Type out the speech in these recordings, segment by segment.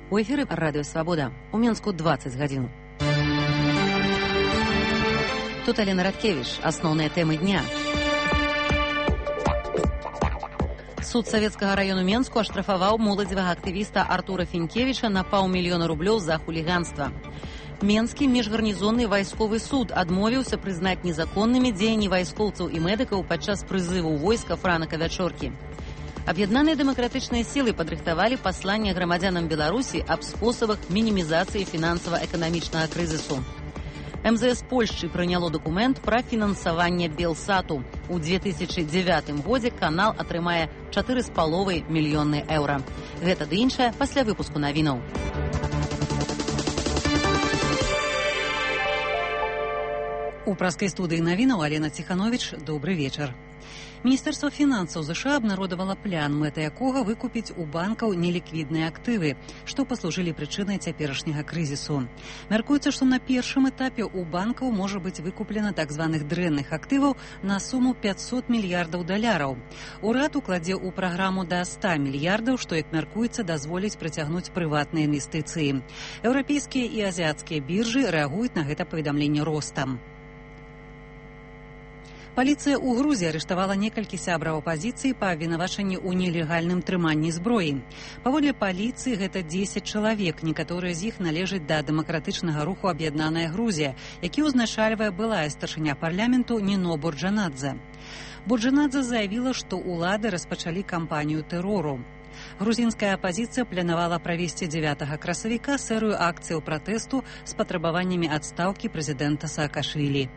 У эфіры радыё Свабода. У Мінску 20 гадзін. Тут Алена Радкевич. Асноўныя тэмы дня. Суд Савецкага раёну Менску аштрафаваў моладзевага актывіста Артура Фінкевіча на 500 000 рублёў за хуліганства. Менскі міжгарнізонны вайсковы суд адмовіўся прызнаць незаконнымі дзеянні вайскоўцаў і медыкаў падчас прызыву войска Франака Вячоркі. Аб'яднаныя дэмакратычныя сілы падрыхтавалі пасланне грамадзянам Беларусі аб спосабах мінімізацыі фінансава-эканамічнага крызісу. МЗС Польшчы прыняло дакумент пра фінансаванне Белсату. У 2009 годзе канал атрымае 4,5 мільёны еўра. Гэта ды іншае пасля выпуску навінаў. У праскай студыі навінаў Алена Ціхановіч. Добры вечар. Міністэрства фінансаў ЗША абнародавала план, мэта якога выкупіць у банкаў неліквідныя актывы, што паслужылі прычынай цяперашняга крызісу. Мяркуецца, што на першым этапе у банкаў можа быць выкуплена так званых дрэнных актываў на суму $500 мільярдаў. Урад укладзе ў праграму да 100 мільярдаў, што, як мяркуецца, дазволіць прыцягнуць прыватныя інвестыцыі. Еўрапейскія і азіяцкія біржы рэагуюць на гэта паведамленне ростам. Паліцыя ў Грузіі арыштавала некалькі сябраў апазіцыі па абвінавачанні ў нелегальным трыманні зброі. Паводле паліцыі гэта 10 чалавек, некаторыя з іх належаць да дэмакратычнага руху «Аб'яднаная Грузія», які ўзначальвае былая старшыня парламенту Нино Борджанадзе. Борджанадзе заявіла, што ўлады распачалі кампанію тэрору. Грузінская апазіцыя планавала правесці 9 красавіка серыю акцыяў пратэсту з патрабаваннямі адстаўкі прэзідэнта Саакашвілі.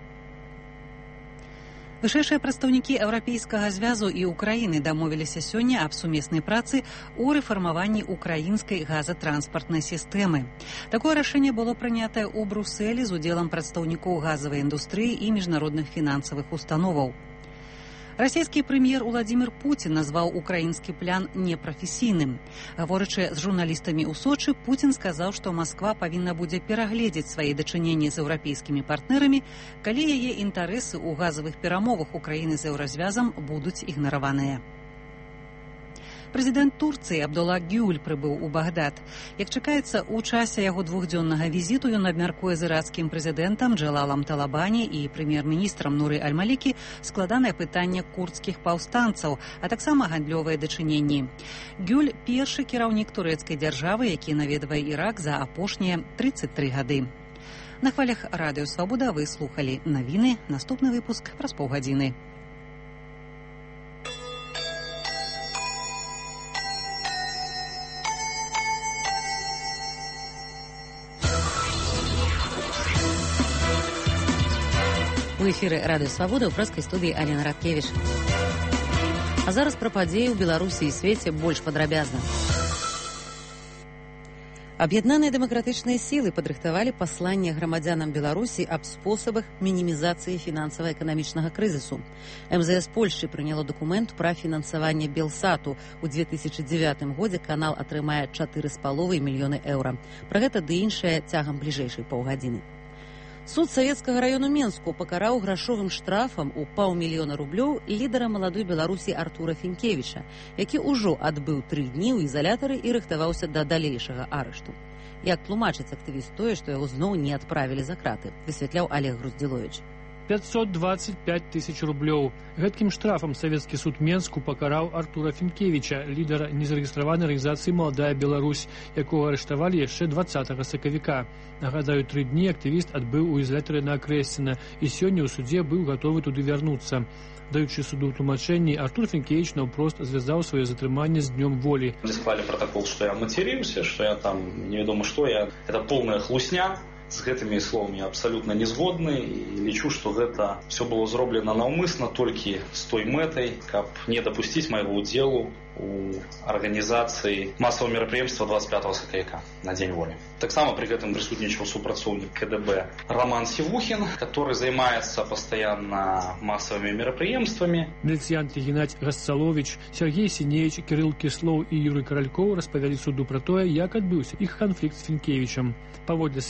Вышэйшыя прадстаўнікі Еўрапейскага звязу і Украіны дамовіліся сёння аб сумеснай працы ў рэфармаванні украінскай газатранспартнай сістэмы. Такое рашэнне было прынятае ў Брусэлі з удзелам прадстаўнікоў газавай індустрыі і міжнародных фінансавых установаў. Расійскі прэм'ер Уладзімір Пуцін назваў украінскі план непрафесійным. Гаворачы з журналістамі ў Сочы, Пуцін сказаў, што Масква павінна будзе перагледзець свае дачыненні з еўрапейскімі партнерамі, калі яе інтарэсы ў газавых перамовах Украіны з еўразвязам будуць ігнараваныя. Прэзідэнт Турцыі Абдулла Гюль прыбыў у Багдад. Як чакаецца, у часе яго двухдзённага візіту ён абмяркуе з іракскім прэзідэнтам Джалалам Талабані і прэм'ер-міністрам Нуры Аль-Малікі складанае пытанне курдскіх паўстанцаў, а таксама гандлёвыя дачыненні. Гюль – першы кіраўнік турэцкай дзяржавы, які наведвае Ірак за апошнія 33 гады. На хвалях радыё Свабода вы слухалі навіны. Наступны выпуск праз паўгадзіны. У эфіры радыё Свабода ў праскай студыі Алена Радкевич. А зараз пра падзеі ў Беларусі і свеце больш падрабязна. Аб'яднаныя дэмакратычныя сілы падрыхтавалі пасланне грамадзянам Беларусі аб спосабах мінімізацыі фінансава-эканамічнага крызісу. МЗС Польшчы прыняло дакумент пра фінансаванне Белсату. У 2009 годзе канал атрымае 4,5 мільёны еўра. Пра гэта ды іншае цягам бліжэйшай паўгадзіны. Суд Савецкага раёну Менску пакараў грашовым штрафам у 500 000 рублёў лідара маладой Беларусі Артура Фінкевіча, які ўжо адбыў 3 дні ў изалятары і рыхтаваўся да далейшага арышту. Як тлумачыць актывіст тое, што яго зноў не адправілі за краты, высвятляў Олег Груздзіловіч. 525 000 рублёў. Гэткім штрафам Савецкі суд Менску пакараў Артура Фінкевіча, лідара незарэгістраванай арганізацыі «Маладая Беларусь», якога арыштавалі яшчэ 20 сакавіка. Нагадаю, 3 дні актывіст адбыў у ізалятары на Акрэсціна і сёння ў судзе быў гатовы туды вярнуцца. Даючы суду тлумачэнні, Артур Фінкевіч наўпрост звязаў сваё затрыманне з днём волі. Склалі протокол, што я матерился, што я там невядома што, это полная хлусня. З гэтымі словамі абсалютна не згодны і лічу, што гэта все было зроблена наўмысна толькі з той мэтай, каб не дапусціць майго ўдзелу у арганізацыі масавага мерапрыемства 25 сакавіка на Дзень волі. Таксама пры гэтым прысутнічаў супрацоўнік КДБ Роман Сівухін, который займаецца пастаянна масавымі мерапрыемствамі. Міліцыянты Геннадзь Гасцаловіч, Сергей Сіневіч, Кірыл Кіслоў і Юрый Каралькоў распавялі суду пра тое, як адбыўся іх канфлікт з Фінкевічам. Паводле сведак, 20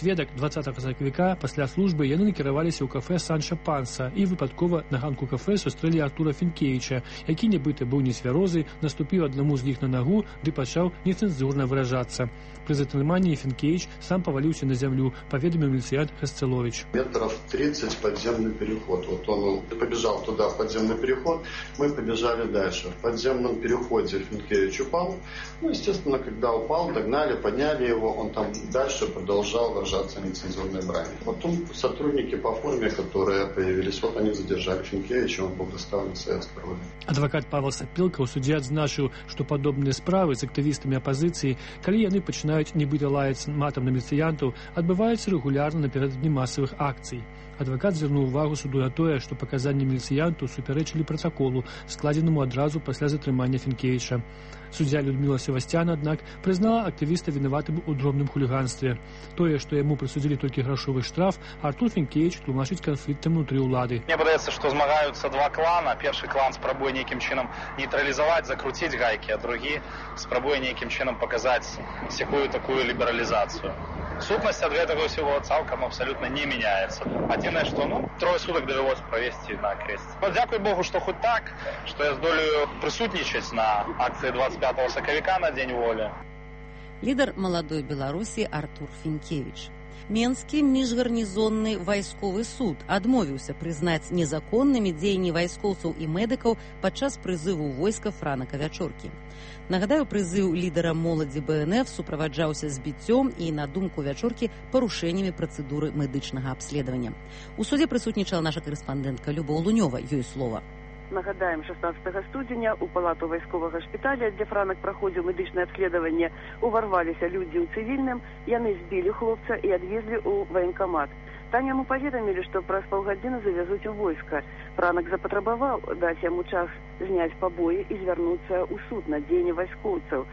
20 сакавіка пасля службы яны накіраваліся ў кафэ Санча Панса і выпадкова на ганку кафе сустрэлі Артура Фінкевіча, які нібыта быў нецвярозы, наступіў аднаму з іх на нагу ды пачаў нецэнзурна выражацца. Пры затрыманні Фінкевіч сам паваліўся на зямлю, паведаміў міліцыянт Хасцелович. Метров 30 подземный переход. Вот он побежал туда, в подземный переход, мы побежали дальше. В подземном переходе Финкевич упал. Ну, естественно, когда упал, догнали, подняли его, он там дальше продолжал выражаться нецензурной бранью. Потом сотрудники по форме, которые появились, вот они задержали Финкевича, он был доставлен в советское РУВД. Адвокат Павел Сапілка ў судзе адзначыў, што падобныя справы з актывістамі апазіцыі, калі яны пачынаюць нібыта лаяць матам на міліцыянтаў, адбываюцца рэгулярна напярэдадні масавых акцый. Адвакат звярнуў увагу суду на тое, што паказанні міліцыянту супярэчылі пратаколу, складзенаму адразу пасля затрымання Фінкевіча. Суддзя Людміла Севастян, аднак, прызнала актывіста вінаватым у дробным хуліганстве. Тое, што яму прысудзілі толькі грашовы штраф, Артур Фінкевіч тлумачыць канфліктам унутры ўлады. Мне падаецца, што змагаюцца два клана. Першы клан спрабуе нейкім чынам нейтралізаваць, закруціць гайкі, а другі спрабуе нейкім чынам паказаць сякую такую лібералізацыю. Сутнасць ад гэтага ўсяго цалкам абсалютна не мяняецца. Адзінае, што трое сутак давялося правесці на крэсце. Дзякуй Богу, што хоць так, што я здолею прысутнічаць на акцыі 25 сакавіка на Дзень волі. Лідар маладой Беларусі Артур Фінкевіч. Менскі міжгарнізонны вайсковы суд адмовіўся прызнаць незаконнымі дзеянні вайскоўцаў і медыкаў падчас прызыву войска Франака Вячоркі. Нагадаю, прызыў лідара моладзі БНФ суправаджаўся збіццём і, на думку Вячоркі, парушэннямі працэдуры медычнага абследавання. У судзе прысутнічала наша карэспандэнтка Любоў Лунёва, ёй слова. Нагадаем, 16 студзеня у палату вайсковага шпіталя, дзе Франак праходзіў медычнае абследаванне, уварваліся людзі ў цывільным, яны збілі хлопца і адвезлі ў ваенкамат. Там яму паведамілі, што праз паўгадзіны завязуць у войска. Франак запатрабаваў даць яму час зняць пабоі і звярнуцца ў суд на дзеянні вайскоўцаў,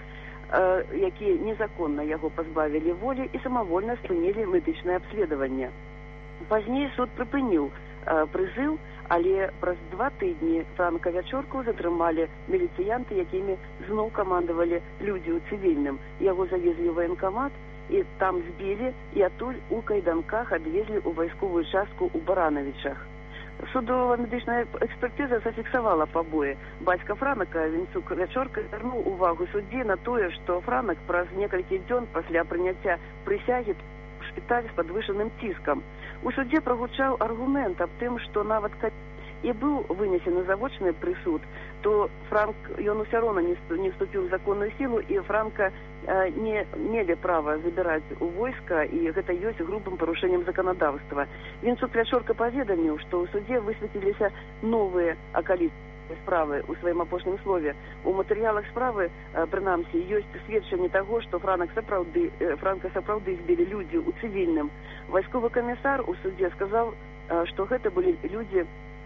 якія незаконна яго пазбавілі волі і самавольна спынілі медычнае абследаванне. Пазней суд прыпыніў прызыў, але праз 2 тыдні Франака Вячорку затрымалі міліцыянты, якімі зноў камандавалі людзі ў цывільным. Яго завезлі ў ваенкамат і там збілі і адтуль у кайданках адвезлі ў вайсковую частку ў Баранавічах. Судова-медычная экспертыза зафіксавала пабоі. Бацька Франака, Вінцук Вячорка, звярнуў увагу суддзі на тое, што Франак праз некалькі дзён пасля прыняцця прысягі шпіталь з падвышаным ціскам. У судзе прагучаў аргумент аб тым, што нават калі і быў вынесены завочны прысуд, то ён усё роўна не вступіў у законную сілу, і Франка не мелі права забіраць у войска, і гэта ёсць грубым парушэннем заканадаўства. Вінцук Вячорка паведаміў, што ў судзе высветліліся новыя акалічнасці справы ў сваім апошнім слове. У матэрыялах справы, прынамсі, ёсць сведчанне таго, што Франка сапраўды збілі людзі ў цывільным. Вайсковы камісар у судзе сказаў, што гэта былі людзі,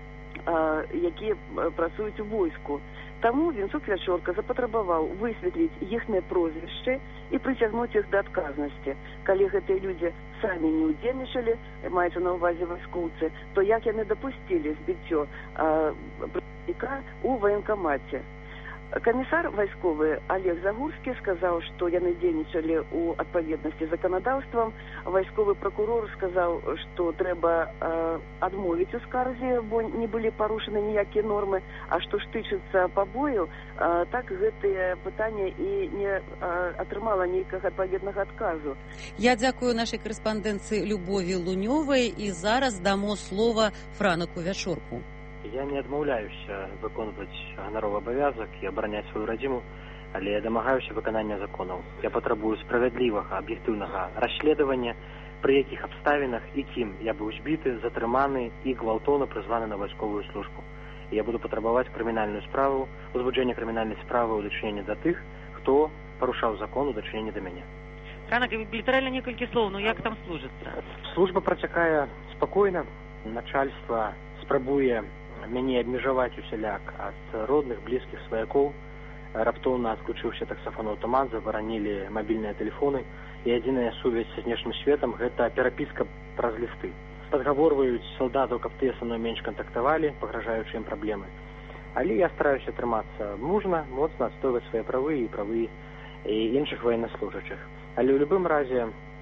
якія працуюць у войску. Таму Вінцук Вячорка запатрабаваў высветліць іхныя прозвішчы і прыцягнуць іх да адказнасці. Калі гэтыя людзі самі не ўдзельнічалі, маецца на ўвазе вайскоўцы, то як яны дапусцілі збіццё прадстаўніка ў ваенкамаце? Камісар вайсковы Олег Загурскі сказаў, што яны дзейнічалі ў адпаведнасці з заканадаўствам. Вайсковы пракурор сказаў, што трэба адмовіць у скарзе, бо не былі парушаны ніякія нормы. А што ж тычыцца пабою, так гэтае пытанне і не атрымала нейкага адпаведнага адказу. Я дзякую нашай карэспандэнцыі Любові Лунёвай і зараз дамо слова Франаку Вячорку. Я не адмаўляюся выконваць ганаровы абавязак і абараняць сваю радзіму, але я дамагаюся выканання законаў. Я патрабую справядлівага, аб'ектыўнага расследавання, пры якіх абставінах і кім я быў збіты, затрыманы і гвалтоўна прызваны на вайсковую службу. І я буду патрабаваць крымінальную справу, узбуджэнне крымінальнай справы ў дачыненні да тых, хто парушаў закон у дачыненні да мяне. Франак, літаральна некалькі слоў, ну як там служыцца? Служба працякае спакойна. Начальства спрабуе мяне абмежаваць усяляк ад родных, блізкіх сваякоў. Раптоўна адключыўся таксафон-аўтамат, забаранілі мабільныя тэлефоны, і адзіная сувязь са знешнім светам – гэта перапіска праз лісты. Падгаворваюць салдатаў, каб тыя са мной менш кантактавалі, пагражаючы ім праблемы. Але я стараюся трымацца мужна, моцна адстойваць свае правы і правы іншых ваеннаслужачых. Але ў любым разе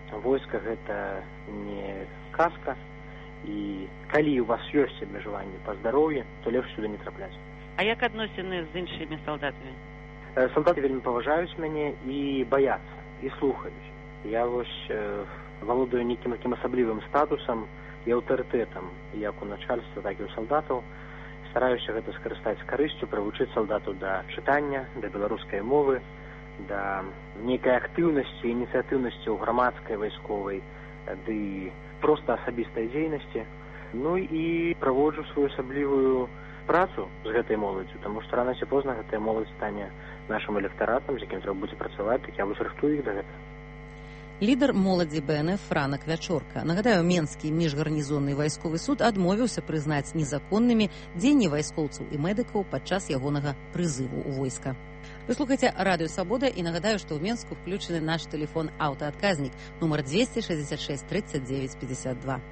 войска гэта не казка, і калі у вас ёсць абмежаванні па здароўі, то лепш сюды не трапляць. А як адносіны з іншымі салдатамі? Салдаты вельмі паважаюць мяне і баяцца, і слухаюць. Я валодаю нейкім такім асаблівым статусам і аўтарытэтам, як у начальства, так і ў салдатаў. Стараюся гэта скарыстаць з карысцю, прывучыць салдатаў да чытання, да беларускай мовы, да нейкай актыўнасці, ініцыятыўнасці ў грамадскай, вайсковай, ды проста асабістай дзейнасці. Ну і праводжу сваю асаблівую працу з гэтай моладдзю, таму што рана ці позна гэтая моладзь стане нашым электаратам, з якім трэба будзе працаваць, так я вось рыхтую іх да гэтага. Лідар моладзі БНФ Франак Вячорка. Нагадаю, Менскі міжгарнізонны вайсковы суд адмовіўся прызнаць незаконнымі дзеянні вайскоўцаў і медыкаў падчас ягонага прызыву ў войска. Вы слухаеце Радыё Свабода, і нагадаю, што ў Менску включены наш телефон аўтаадказнік нумар 266 39 52.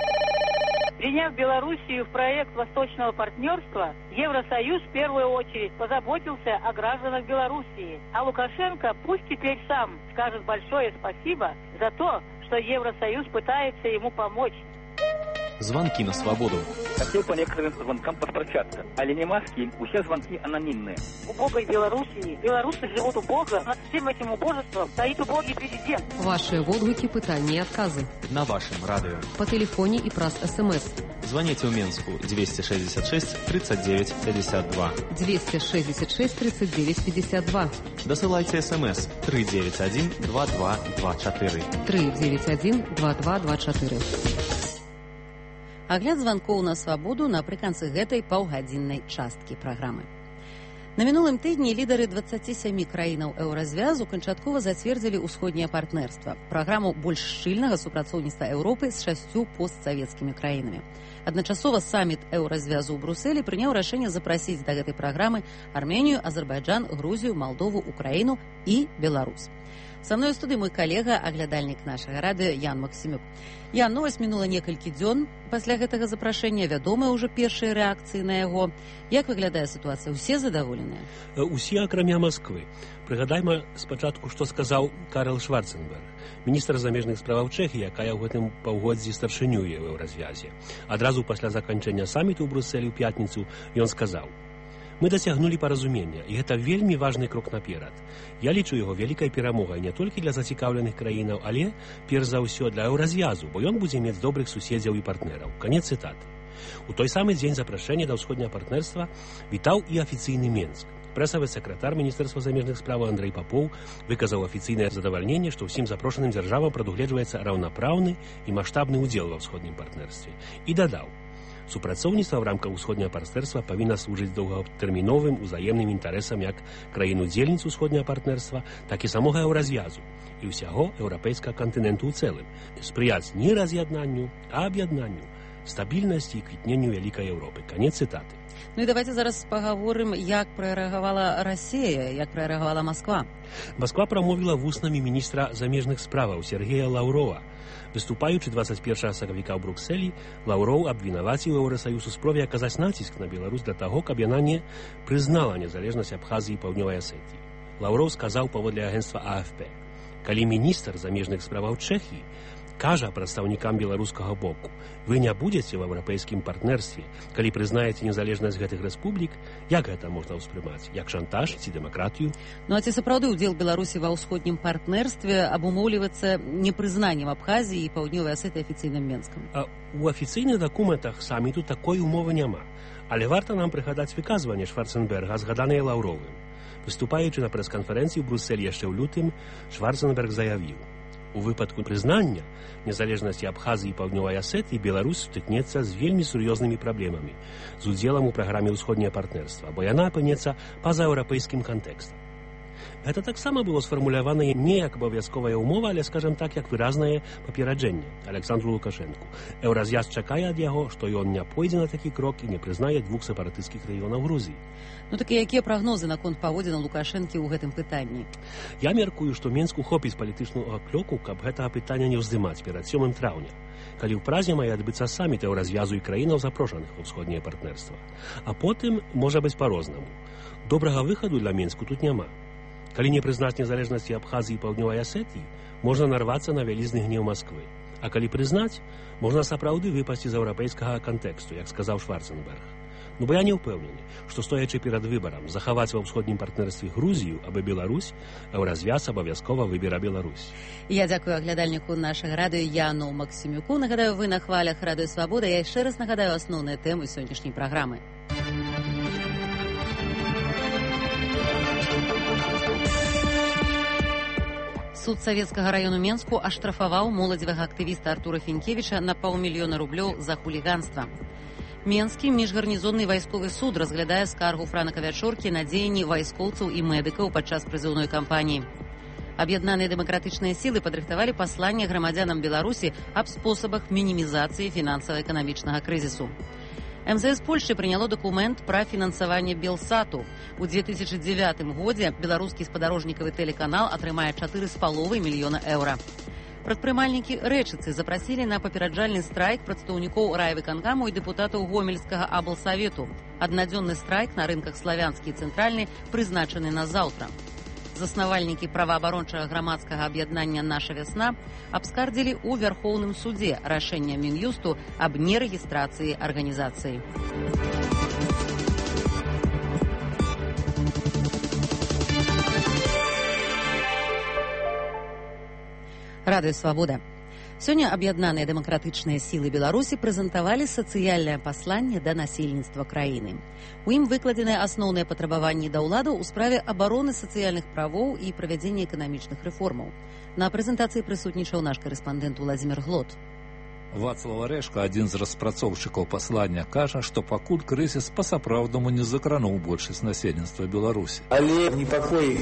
Приняв Белоруссию в проект Восточного партнерства, Евросоюз в первую очередь позаботился о гражданах Белоруссии. А Лукашенко пусть теперь сам скажет большое спасибо за то, что Евросоюз пытается ему помочь. Звонки на свободу. Хотел по некоторым звонкам поспрощаться. Але не маски, все звонки анонимные. В убогой Белоруссии белорусы живут убого, над всем этим убожеством стоит убогий президент. Ваши водгуки, пытания и отказы. На вашем радио. По телефоне и праз СМС. Звоните в Менску 266 39 52. 266 39 52. Досылайте СМС 391 2224. 391 2224. Агляд званкоў на свабоду напрыканцы гэтай паўгадзіннай часткі праграмы. На мінулым тыдні лідары 27 краінаў еўразвязу канчаткова зацвердзілі ўсходняе партнерства, праграму больш шчыльнага супрацоўніцтва Еўропы з 6 постсавецкімі краінамі. Адначасова саміт еўразвязу ў Брусэлі прыняў рашэнне запрасіць да гэтай праграмы Арменію, Азербайджан, Грузію, Малдову, Украіну і Беларусь. Са мной у студыі мой калега, аглядальнік нашага радыё Ян Максімюк. Ян, вось мінула некалькі дзён пасля гэтага запрашэння, вядомыя ўжо першыя рэакцыі на яго. Як выглядае сітуацыя? Усе задаволеныя? Усе, акрамя Масквы. Прыгадайма спачатку, што сказаў Карл Шварценберг, міністр замежных справаў Чэхіі, якая ў гэтым паўгоддзі старшынюе ў еўразвязе. Адразу пасля заканчэння саміту ў Брусэлі ў пятніцу ён сказаў: «Мы дасягнулі паразумення, і гэта вельмі важны крок наперад. Я лічу яго вялікай перамогай не толькі для зацікаўленых краінаў, але, перш за ўсё, для еўразвязу, бо ён будзе мець добрых суседзяў і партнераў». Канец цытаты. У той самы дзень запрашэння да ўсходняга партнерства вітаў і афіцыйны Менск. Прэсавы сакратар Міністэрства замежных справаў Андрэй Папоў выказаў афіцыйнае задавальненне, што ўсім запрошаным дзяржавам прадугледжваецца раўнапраўны і маштабны ўдзел ва ўсходнім партнерстве. І дадаў: супрацоўніцтва ў рамках усходняга партнерства павінна служыць доўгатэрміновым узаемным інтарэсам як краін-удзельніц усходняга партнерства, так і самога еўразвязу і ўсяго еўрапейскага кантыненту ў цэлым, спрыяць не раз'яднанню, а аб'яднанню, стабільнасці і квітненню вялікай Еўропы. Канец цытаты. Ну і давайте зараз пагаворым, як прарэагавала Расія, як прарэагавала Масква. Масква прамовіла вуснамі міністра замежных справаў Сергея Лаўрова. Выступаючы 21 сакавіка ў Бруксэлі, Лаўроў абвінаваціў Еўрасаюз у спробе аказаць націск на Беларусь для таго, каб яна не прызнала незалежнасць Абхазіі і Паўднёвай Асетіі. Лаўроў сказаў паводле агенцтва АФП: «Калі міністр замежных справаў Чэхіі кажа прадстаўнікам беларускага боку: вы не будзеце ў еўрапейскім партнерстве, калі прызнаеце незалежнасць гэтых рэспублік, як гэта можна ўспрымаць? Як шантаж ці дэмакратыю?» Ну а ці сапраўды ўдзел Беларусі ва ўсходнім партнерстве абумоўліваецца непрызнаннем Абхазіі і Паўднёвай Асетыі афіцыйным Менскам? У афіцыйных дакументах саміту такой умовы няма. Але варта нам прыгадаць выказванне Шварценберга, згаданае Лаўровым. Выступаючы на прэс-канферэнцыі ў Брусэлі яшчэ ў лютым, Шварценберг заявіў: «У выпадку прызнання незалежнасці Абхазіі і Паўднёвай Асетыі Беларусь сутыкнецца з вельмі сур'ёзнымі праблемамі з удзелам у праграме ўсходняга партнерства, бо яна апынецца па-за еўрапейскім кантэкстам». Гэта таксама было сфармулявана не як абавязковая ўмова, але, скажам так, як выразнае папераджэнне Александру Лукашэнку. Еўразвяз чакае ад яго, што ён не пойдзе на такі крок і не прызнае двух сепаратысцкіх рэгіёнаў Грузіі. Ну так і якія прагнозы наконт паводзін Лукашэнкі ў гэтым пытанні? Я мяркую, што Менску хопіць палітычнага клёку, каб гэтага пытання не ўздымаць перад 7 траўня, калі ў Празе мае адбыцца саміт еўразвязу і краінаў, запрошаных ва ўсходняе партнерства. А потым можа быць па-рознаму. Добрага выхаду для Менску тут няма. Калі не прызнаць незалежнасці Абхазіі і Паўднёвай Асетіі, можна нарвацца на вялізны гнеў Масквы. А калі прызнаць, можна сапраўды выпасці з еўрапейскага кантэксту, як сказаў Шварценберг. Ну, бо я не ўпэўнены, што стоячы перад выбарам захаваць ва ўсходнім партнерстве Грузію або Беларусь, Еўразвяз абавязкова выбера Беларусь. Я дзякую аглядальніку нашага радыё Яну Максімюку. Нагадаю, вы на хвалях Радыё Свабода. Я яшчэ раз нагадаю асноўныя тэмы сённяшняй праграмы. Суд Савецкага району Менску аштрафаваў моладзевага актывіста Артура Фінкевіча на 500 000 рублёў за хуліганства. Менскі міжгарнізонны вайсковы суд разглядае скаргу Франака Вячоркі на дзеянні вайскоўцаў і медыкаў падчас прызыўной кампаніі. Аб'яднаныя дэмакратычныя сілы падрыхтавалі пасланне грамадзянам Беларусі аб спосабах мінімізацыі фінансава-эканамічнага крызісу. МЗС Польшчы прыняло дакумент пра фінансаванне Белсату. У 2009 годзе беларускі спадарожнікавы тэлеканал атрымае 4,5 мільёна еўра. Прадпрымальнікі Рэчыцы запрасілі на папераджальны страйк прадстаўнікоў райвыканкаму і дэпутатаў Гомельскага аблсавету. Аднадзённы страйк на рынках Славянскі і Цэнтральны прызначаны на заўтра. Заснавальнікі праваабарончага грамадскага аб'яднання «Наша вясна» абскардзілі ў Вярхоўным судзе рашэнне Мін'юсту аб нерэгістрацыі арганізацыі. Радыё Свабода. Сёння аб'яднаныя дэмакратычныя сілы Беларусі прэзентавалі сацыяльнае пасланне да насельніцтва краіны. У ім выкладзеныя асноўныя патрабаванні да ўладаў у справе абароны сацыяльных правоў і правядзення эканамічных рэформаў. На прэзентацыі прысутнічаў наш карэспандэнт Уладзімір Глот. Вацлав Арэшка, адзін з распрацоўшчыкаў паслання, кажа, што пакуль крызіс па-сапраўднаму не закрануў большасць насельніцтва Беларусі. Але непакой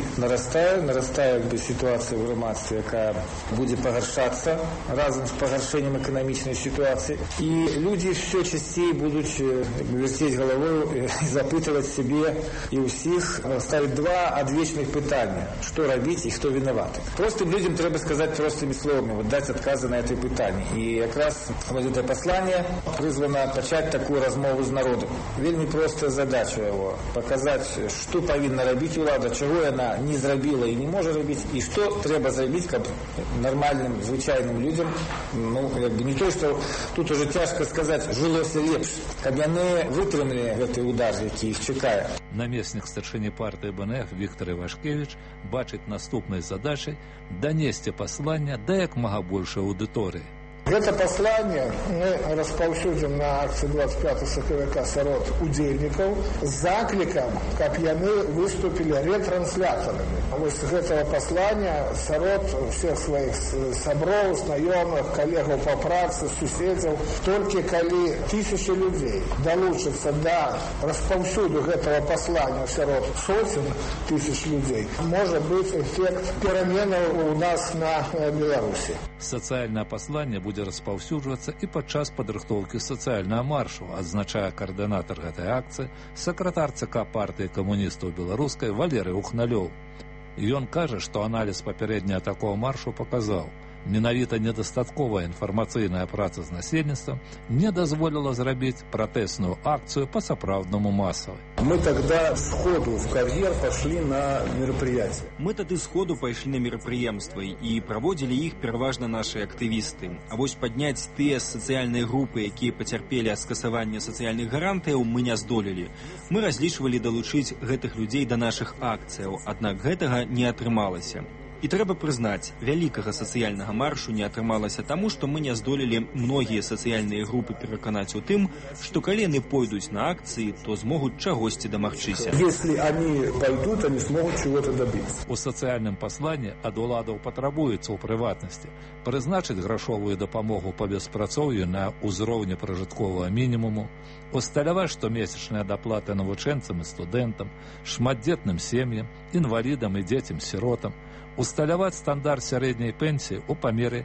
нарастае сітуацыя ў грамадстве, якая будзе пагаршацца разам з пагаршэннем эканамічнай сітуацыі. І людзі ўсё часцей будуць вярцець галавою і запытваць сябе і ўсіх, ставіць два адвечных пытання: што рабіць і хто вінаваты. Простым людзям трэба сказаць простымі словамі, даць адказы на это пытанне. І якраз это послание призвано начать такую размову с народом. Вельми простая задача его – показать, что повинна робить улада, чего она не зробила и не может робить, и что треба зробить как нормальным, звычайным людям. Ну, не то, что тут уже тяжко сказать, жилося лепш, как они вытрымали этот удар, який их чекает. Намеснік старшыні партыі БНФ Віктор Івашкевіч бачыць наступнай задачай данесці паслання да як мага большай аўдыторыі. Это послание мы распаўсюдзім на акцыі 25 сакавіка сярод удзельнікаў з заклікам, каб яны выступілі ретранслятарамі. Вось гэтага паслання сярод всех сваіх сяброў, знаёмых, калегаў па працы, суседзяў. Толькі калі 1000 людзей далучацца да распаўсюду гэтага паслання сярод сотен тысяч людзей, можа быць эфект пераменаў у нас на Беларусі. Сацыяльнае пасланне будзе распаўсюджвацца і падчас падрыхтоўкі сацыяльнага маршу, адзначае каардынатар гэтай акцыі, сакратар ЦК партыі камуністаў беларускай Валерый Ухналёў. Ён кажа, што аналіз папярэдняга такого маршу паказаў, менавіта недастатковая інфармацыйная праца з насельніцтвам не дазволіла зрабіць пратэсную акцыю па-сапраўднаму масавай. Мы тогда сходу в кар'ер пошли на мероприятия. Мы тады сходу пайшлі на мерапрыемствы і праводзілі іх пераважна нашы актывісты. А вось падняць тыя сацыяльныя групы, якія пацярпелі ад скасавання сацыяльных гарантыяў, мы не здолелі. Мы разлічвалі далучыць гэтых людзей да нашых акцыяў, аднак гэтага не атрымалася. І трэба прызнаць, вялікага сацыяльнага маршу не атрымалася таму, што мы не здолелі многія сацыяльныя групы пераканаць у тым, што калі яны пойдуць на акцыі, то змогуць чагосьці дамагчыся. Если они пойдут, они смогут чего-то добиться. У сацыяльным пасланні ад уладаў патрабуецца ў прыватнасці прызначыць грашовую дапамогу па беспрацоўю на ўзроўні пражытковага мінімуму, усталяваць штомесячныя даплаты навучэнцам і студэнтам, шматдзетным сем'ям, інвалідам і дзецям-сіротам, усталяваць стандарт сярэдняй пенсіі ў памеры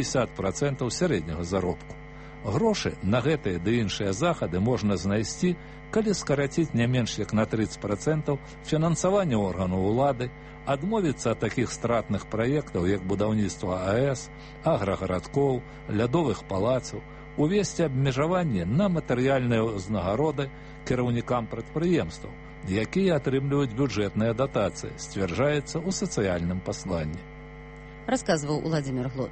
50% сярэдняга заробку. Грошы на гэтыя ды іншыя захады можна знайсці, калі скараціць не менш як на 30% фінансаванне органаў улады, адмовіцца ад такіх стратных праектаў, як будаўніцтва АЭС, аграгарадкоў, лядовых палацаў, увесці абмежаванне на матэрыяльныя ўзнагароды кіраўнікам прадпрыемстваў, якія атрымліваюць бюджэтныя датацыі, сцвярджаецца ў сацыяльным пасланні. Рассказывал Владимир Глот.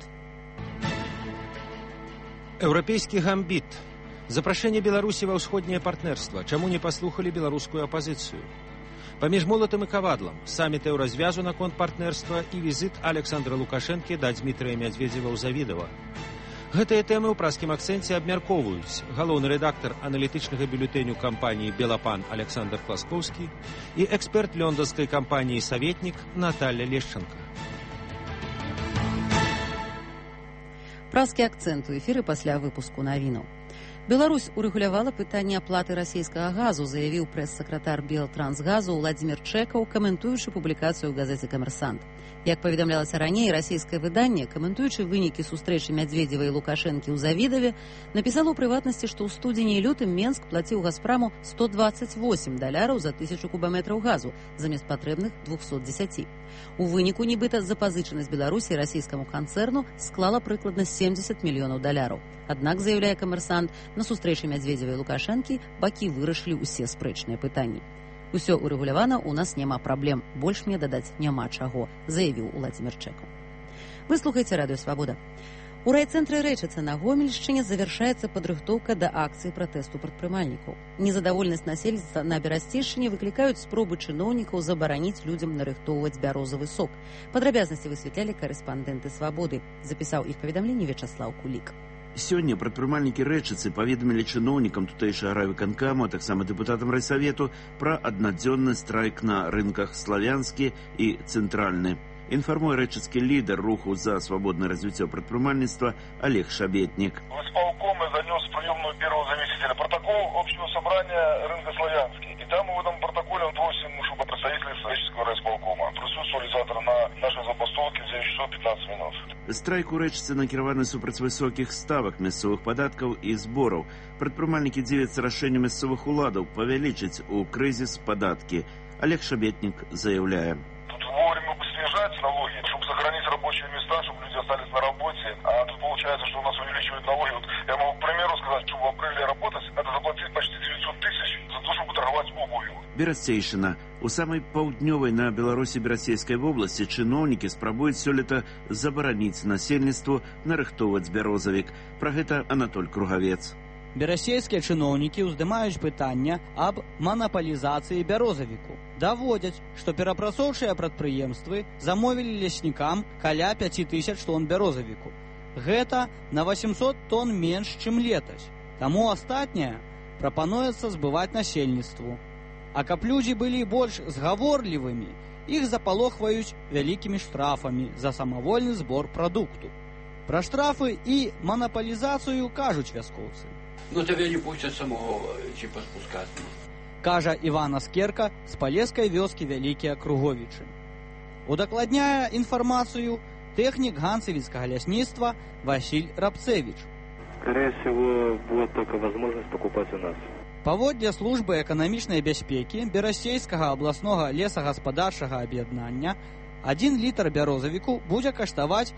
Еўрапейскі гамбіт. Запрашэнне Беларусі ва ўсходняе партнерства. Чаму не паслухалі беларускую апазіцыю? Паміж молатам і кавадлам саміт еўразвязу наконт партнерства і візіт Александра Лукашэнкі да Дмітрыя Мядзведзева ў Завідава. Гэтыя тэмы ў праскім акцэнце абмяркоўваюць галоўны рэдактар аналітычнага бюлетэню кампаніі «Белапан» Александр Класкоўскі і эксперт лёнданскай кампаніі «Саветнік» Наталья Лешченко. Праскі акцэнт у эфіры пасля выпуску навінаў. Беларусь урэгулявала пытанне аплаты расійскага газу, заявіў прэс-сакратар Белтрансгазу Владимир Чекаў, каментуючы публікацыю ў газеце «Камерсант». Як паведамлялася раней, расійскае выданне, каментуючы вынікі сустрэчы Мядзведзева і Лукашэнкі ў Завідаве, напісала ў прыватнасці, што ў студзені і лютым Менск плаціў «Газпраму» $128 за 1000 кубаметраў газу, замест патрэбных 210. У выніку, нібыта, запазычанасць Беларусі расійскаму канцэрну склала прыкладна $70 мільёнаў. Аднак, заявляе «Камерсант», на сустрэчы Мядзведзева і Лукашэнкі бакі вырашылі ўсе спрэчныя пытанні. «Усё урэгулявана, у нас няма праблем. Больш мне дадаць няма чаго», заявіў Владимир Чекаў. Вы слухаеце радыё «Свабода». У райцэнтры Рэчыцы на Гомельшчыне завяршаецца падрыхтоўка да акцыі пратэсту прадпрымальнікаў. Незадаволенасць насельніцтва на Берасцейшчыне выклікаюць спробы чыноўнікаў забараніць людзям нарыхтоўваць бярозавы сок. Падрабязнасці высвятлялі карэспандэнты «Свабоды». Запісаў іх паведамленне Вячаслаў Кулік. Сёння прадпрымальнікі Рэчыцы паведамілі чыноўнікам тутэйшага райвыканкаму, а таксама дэпутатам райсавету пра аднадзённы страйк на рынках Славянскі і Цэнтральны. Інфармуе рэчыцкі лідар руху за свабоднае развіццё прадпрымальніцтва Олег Шабетнік. В исполком занес в приемную первого заместителя протокол общего собрания рынка Славянский. И там в этом протоколе он просим, чтобы представители Рэчицкого райисполкома присутствовали завтра на нашей забастовке в 9 часов 15 минут. Страйк у Рэчыцы накіраваны супраць высокіх ставак мясцовых падаткаў і збораў. Прадпрымальнікі дзівяцца рашэнню мясцовых уладаў павялічыць у крызіс падаткі. Олег Шабетнік заяўляе. Тут вовремя бы снижать налоги, чтобы сохранить рабочие места, чтобы люди остались на работе. А тут получается, что у нас увеличивают налоги. Вот я могу, к примеру, сказать, чтобы в апреле работать, надо заплатить почти 900 тысяч за то, чтобы торговать обувью. Берасцейшына. У самай паўднёвай на Беларусі Берасцейскай вобласці чыноўнікі спрабуюць сёлета забараніць насельніцтву нарыхтоўваць бярозавік. Пра гэта Анатоль Кругавец. Берасцейскія чыноўнікі ўздымаюць пытанне аб манапалізацыі бярозавіку. Даводзяць, што перапрацоўчыя прадпрыемствы замовілі леснікам каля 5000 тонн бярозавіку. Гэта на 800 тонн менш, чым летась. Таму астатняе прапануецца збываць насельніцтву. А каб людзі былі больш згаворлівымі, іх запалохваюць вялікімі штрафамі за самавольны збор прадукту. Пра штрафы і манапалізацыю кажуць вяскоўцы. Ну, тебе не пустят самого, типа, спускаться. Кажа Іван Аскерка з палескай вёскі Вялікія Круговічы. Удакладняе інфармацыю тэхнік ганцевіцкага лясніцтва Васіль Рабцевіч. Скорее всего, будет только возможность покупать у нас. Паводле службы эканамічнай бяспекі Берасцейскага абласнога лесагаспадарчага аб'яднання 1 літр бярозавіку будзе каштаваць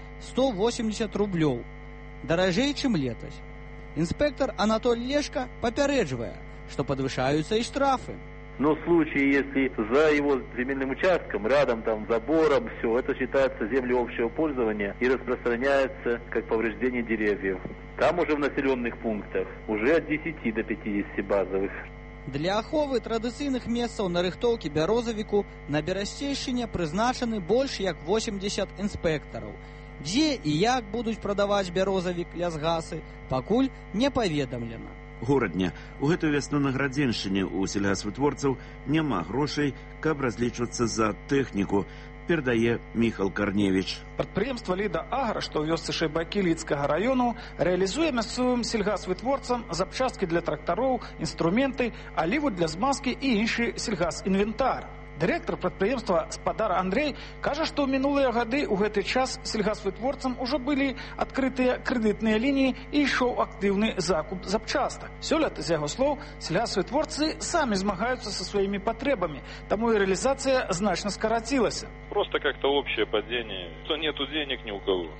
180 рублёў, даражэй, чым летась. Инспектор Анатоль Лешко попередживая, что подвышаются и штрафы. Но в случае, если за его земельным участком, рядом там забором, все, это считается землей общего пользования и распространяется как повреждение деревьев. Там уже в населенных пунктах уже от 10 до 50 базовых. Для аховы традыцыйных месцаў нарыхтоўкі бярозавіку на Берасцейшчыне прызначаны больш як 80 інспектараў. Дзе і як будуць прадаваць бярозавік лясгасы, пакуль не паведамлена. Горадня. У гэтую вясну на Градзеншчыне у сельгасвытворцаў няма грошай, каб разлічвацца за тэхніку, перадае Міхал Карневіч. Прадпрыемства «Ліда Агра», што ў вёсцы Шэйбакі Лідскага раёну, рэалізуе мясцовым сельгасвытворцам запчасткі для трактароў, інструменты, аліву для змазкі і іншы сельгасінвентар. Дырэктар прадпрыемства спадар Андрей кажа, што ў мінулыя гады ў гэты час сельгасвытворцам ужо былі адкрытыя крэдытныя лініі і ішоў актыўны закуп запчастак. Сёлета, з яго слоў, сельгасвытворцы самі змагаюцца са сваімі патрэбамі, таму і рэалізацыя значна скарацілася. Просто как-то общее падение, что нету денег ни у кого.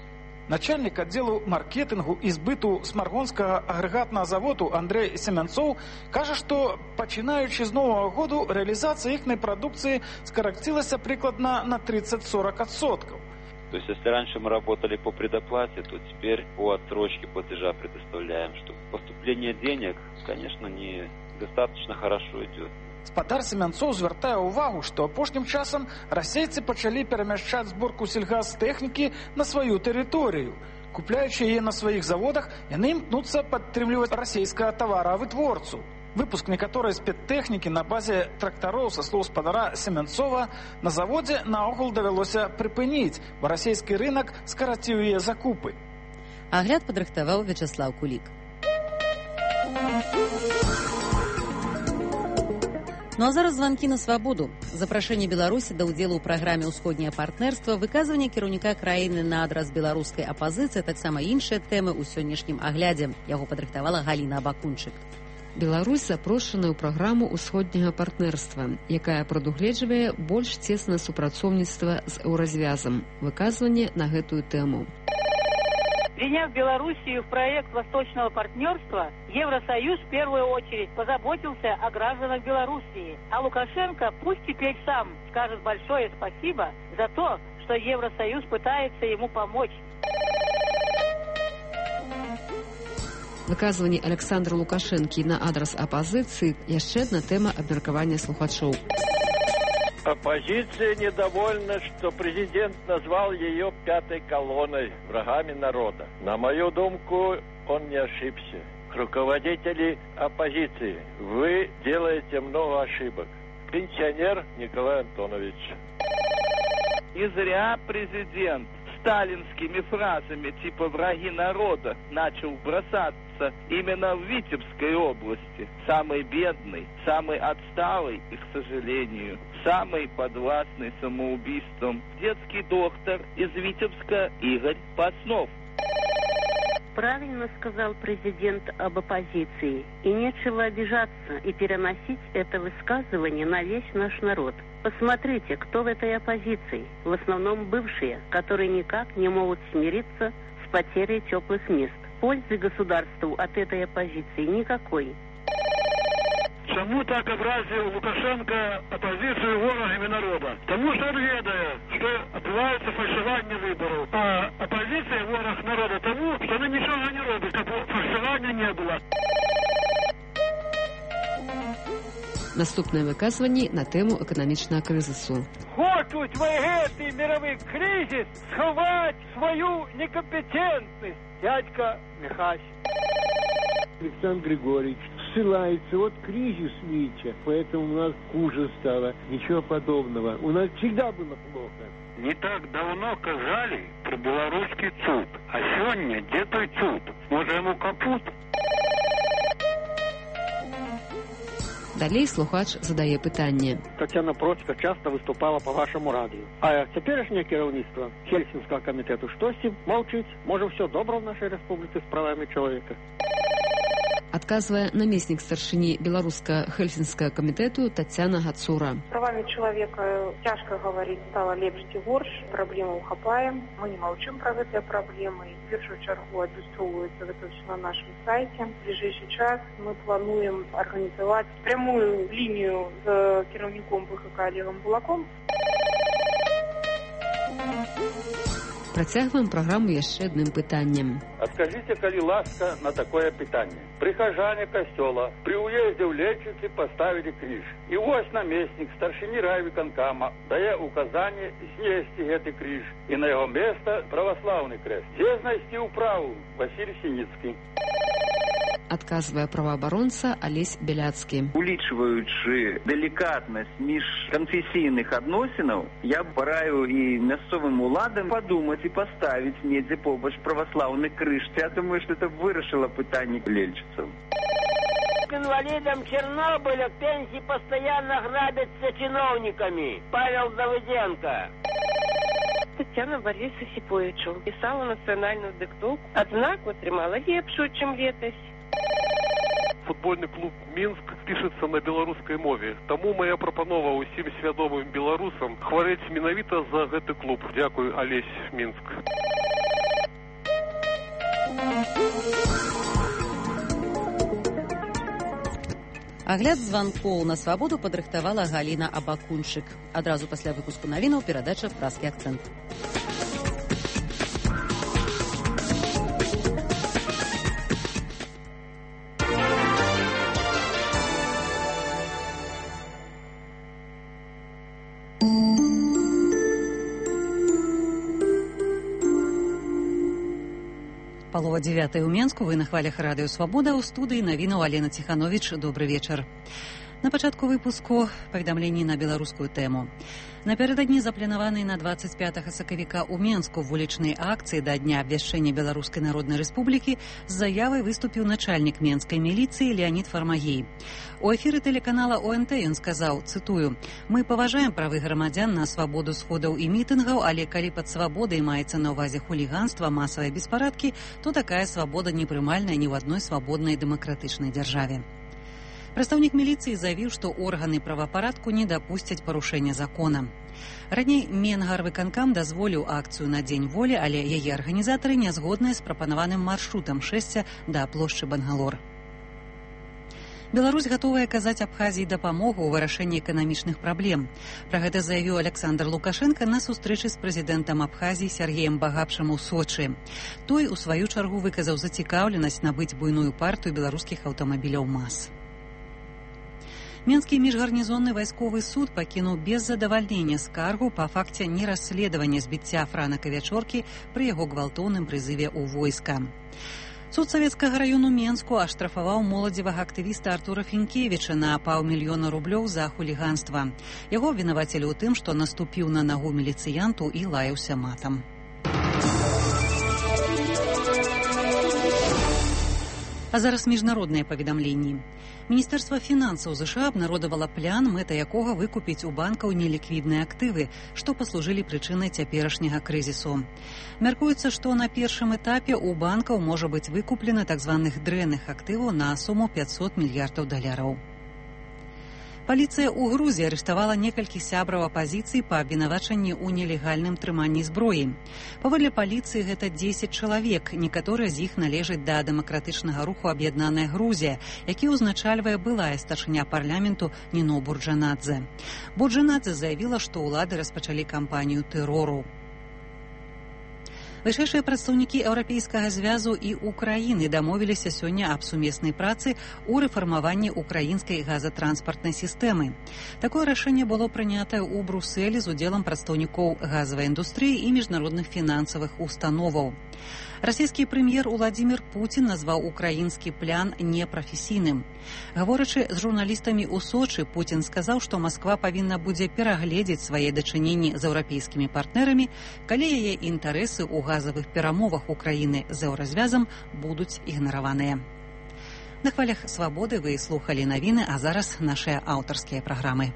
Начальник отделу маркетингу і збыту Смаргонскага агрэгатнага заводу Андрей Семянцов кажа, што пачынаючы з нового году реализация ихней продукции скоротилась прикладно на 30-40%. То есть, если раньше мы работали по предоплате, то теперь по отсрочке платежа предоставляем, что поступление денег, конечно, не достаточно хорошо идет. Спадар Семянцов звяртае ўвагу, што апошнім часам расейцы пачалі перамяшчаць зборку сельгазтэхнікі на сваю тэрыторыю. Купляючы яе на сваіх заводах, яны імкнуцца падтрымліваць расійскага таваравытворцу. Выпуск некаторай спецтэхнікі на базе трактароў, са слоў спадара Семянцова, на заводзе наогул давялося прыпыніць, бо расійскі рынак скараціў яе закупы. Агляд падрыхтаваў Вячаслаў Кулік. Ну а зараз званкі на свабоду. Запрашэнне Беларусі да ўдзелу ў праграме «Усходняе партнерства», выказванне кіраўніка краіны на адрас беларускай апазіцыі, таксама іншыя тэмы ў сённяшнім аглядзе. Яго падрыхтавала Галіна Абакунчык. Беларусь запрошана ў праграму ўсходняга партнерства, якая прадугледжвае больш цеснае супрацоўніцтва з еўразвязам. Выказванне на гэтую тэму. Приняв Белоруссию в проект Восточного партнерства, Евросоюз в первую очередь позаботился о гражданах Белоруссии. А Лукашенко пусть теперь сам скажет большое спасибо за то, что Евросоюз пытается ему помочь. Выказванне Александра Лукашэнкі на адрас апозіцыі яшчэ адна тэма абмеркавання слухачоў. Оппозиция недовольна, что президент назвал ее пятой колонной, врагами народа. На мою думку, он не ошибся. Руководители оппозиции, вы делаете много ошибок. Пенсионер Николай Антонович. Не зря президент сталинскими фразами типа «враги народа» начал бросаться именно в Витебской области. Самый бедный, самый отсталый и, к сожалению, самый подвластный самоубийством детский доктор из Витебска Игорь Паснов. Правильно сказал президент об оппозиции. И нечего обижаться и переносить это высказывание на весь наш народ. Посмотрите, кто в этой оппозиции. В основном бывшие, которые никак не могут смириться с потерей теплых мест. Пользы государству от этой оппозиции никакой. Чому так образил Лукашенко оппозицию ворогами народа? Тому что он ведает, что отбывается фальшивание выборов. А оппозиция ворог народа тому, что она ничего не робит, чтобы фальшивания не было. Наступнае выказванне на тэму эканамічнага крызісу. Хочуть вайгэты мировый кризис сховать свою некомпетентность. Дядька Михась. Александр Григорьевич ссылается, вот кризис, видите, поэтому у нас хуже стало. Ничего подобного. У нас всегда было плохо. Не так давно казали про белорусский цуд. А сегодня где той цуд? Может, ему капут? Далей слухач задае пытанне. Тетяна Процька часто выступала по вашему радио. А теперешнее кіраўніцтва Хельсинского комитета что с ним? Молчить? Может, все добро в нашей республике с правами человека? Адказвае намеснік старшыні беларуска-хельсінскага камітэту Тацяна Гацура. Правами человека тяжко говорить стало лепш ці горш. Проблему ухапаем. Мы не молчим про гэтыя проблемы. В першую чаргу адлюстроўваецца гэта ўсё на нашем сайте. В ближайший час мы плануем организовать прямую линию с кіраўніком ВХК Олегом Булаком. Працягваем праграму яшчэ адным пытаннем. Скажите, калі ласка, на такое питание. Прихожане костела при уезде в Лечице поставили криж. И вось наместник старшини райвиконкама дае указание снести этот криж. И на его место православный крест. Где знайсці управу? Василий Синицкий. Адказвае праваабаронца Алесь Беляцкі. Улічваючы делікатнасць міжканфесійных адносінаў, я параю і мясцовым уладам падумаць і паставіць недзе побач праваслаўны крыж. Я думаю, что это вырашыла пытанне лельчыцаў. К инвалидам Чернобыля к пенсии постоянно грабятся чиновниками. Павел Давыденко. Тетяна Борису Сіповичу писала національну диктовку, однак отримала лепшу, чим летась. Футбольный клуб «Минск» пишется на белорусской мове. Тому моя прапанова усім свядомым беларусам хварэць менавіта за гэты клуб. Дякую, Олесь, Минск. Агляд званкоў на свабоду падрыхтавала Галіна Абакунчык. Адразу пасля выпуску навінаў перадача «Празкі акцэнт». Палова 9 у Менску, вы на хвалях радыё «Свабода», у студыі навінаў Алена Ціхановіч. Добры вечар. На пачатку выпуску паведамленні на беларускую тэму. Напярэдадні запланаванай на 25 сакавіка ў Менску вулічнай акцыі да дня абвяшчэння Беларускай Народнай Рэспублікі з заявай выступіў начальнік менскай міліцыі Леонід Фармагей. У эфіры тэлеканала ОНТ ён сказаў, цытую: «Мы паважаем правы грамадзян на свабоду сходаў і мітынгаў, але калі пад свабодай маецца на ўвазе хуліганства, масавыя беспарадкі, то такая свабода непрымальная ні ў адной свабоднай дэмакратычнай дзяржаве». Прадстаўнік міліцыі заявіў, што органы правапарадку не дапусцяць парушэння закона. Раней Менгарвыканкам дазволіў акцыю на Дзень волі, але яе арганізатары не згодныя з прапанаваным маршрутам шэсця да плошчы Бангалор. Беларусь гатовая аказаць Абхазіі дапамогу ў вырашэнні эканамічных праблем. Пра гэта заявіў Александр Лукашенко на сустрэчы з прэзідэнтам Абхазіі Сергеем Багапшым у Сочы. Той, у сваю чаргу, выказаў зацікаўленасць набыць буйную партыю беларускіх аўтамабіляў МАЗ. Менскі міжгарнізонны вайсковы суд пакінуў без задавальнення скаргу па факце нерасследавання збіцця Франака Вячоркі пры яго гвалтоўным прызыве ў войска. Суд Савецкага раёну Менску аштрафаваў моладзевага актывіста Артура Фінкевіча на $500,000 рублёў за хуліганства. Яго абвінавацілі ў тым, што наступіў на нагу міліцыянту і лаяўся матам. А зараз міжнародныя паведамленні. Міністэрства фінансаў ЗША абнародавала план, мэта якога выкупіць у банкаў неліквідныя актывы, што паслужылі прычынай цяперашняга крызісу. Мяркуецца, што на першым этапе у банкаў можа быць выкуплена так званых дрэнных актываў на суму $500 мільярдаў. Паліцыя ў Грузіі арыштавала некалькі сябраў апазіцыі па абвінавачанні ў нелегальным трыманні зброі. Паводле паліцыі гэта 10 чалавек, некаторыя з іх належаць да дэмакратычнага руху «Аб'яднаная Грузія», які ўзначальвае былая старшыня парламенту Ніно Бурджанадзе. Бурджанадзе заявіла, што ўлады распачалі кампанію тэрору. Вышэйшыя прадстаўнікі Еўрапейскага звязу і Украіны дамовіліся сёння аб сумеснай працы ў рэфармаванні украінскай газатранспартнай сістэмы. Такое рашэнне было прынятае ў Брусэлі з удзелам прадстаўнікоў газавай індустрыі і міжнародных фінансавых установаў. Расійскі прэм'ер Уладзімір Пуцін назваў украінскі план непрафесійным. Гаворачы з журналістамі ў Сочы, Пуцін сказаў, што Масква павінна будзе перагледзець свае дачыненні з еўрапейскімі партнерамі, калі яе інтарэсы ў газавых перамовах Украіны з еўразвязам будуць ігнараваныя. На хвалях «Свабоды» вы слухалі навіны, а зараз нашыя аўтарскія праграмы.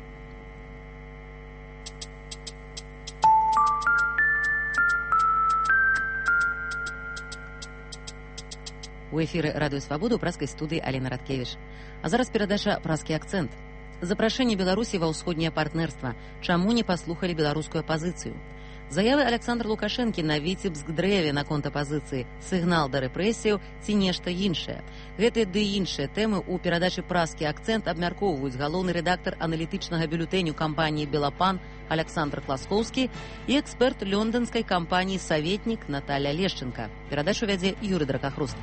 У эфіры радыё «Свабоду» празкай студыі Алена Радкевіч. А зараз перадача «Празкі акцэнт». Запрашэнне Беларусі ва ўсходняе партнерства. Чаму не паслухалі беларускую апазіцыю? Заявы Александра Лукашэнкі на Віцебск-дрэве наконт апазіцыі, сігнал да рэпрэсіяў ці нешта іншае. Гэтыя ды іншыя тэмы ў перадачы «Празкі акцэнт» абмяркоўваюць галоўны рэдактар аналітычнага бюлетэню кампаніі «Белапан» Александр Класкоўскі і эксперт лёнданскай кампаніі «Саветнік» Наталья Лешченко. Перадачу вядзе Юрый Дракахруст.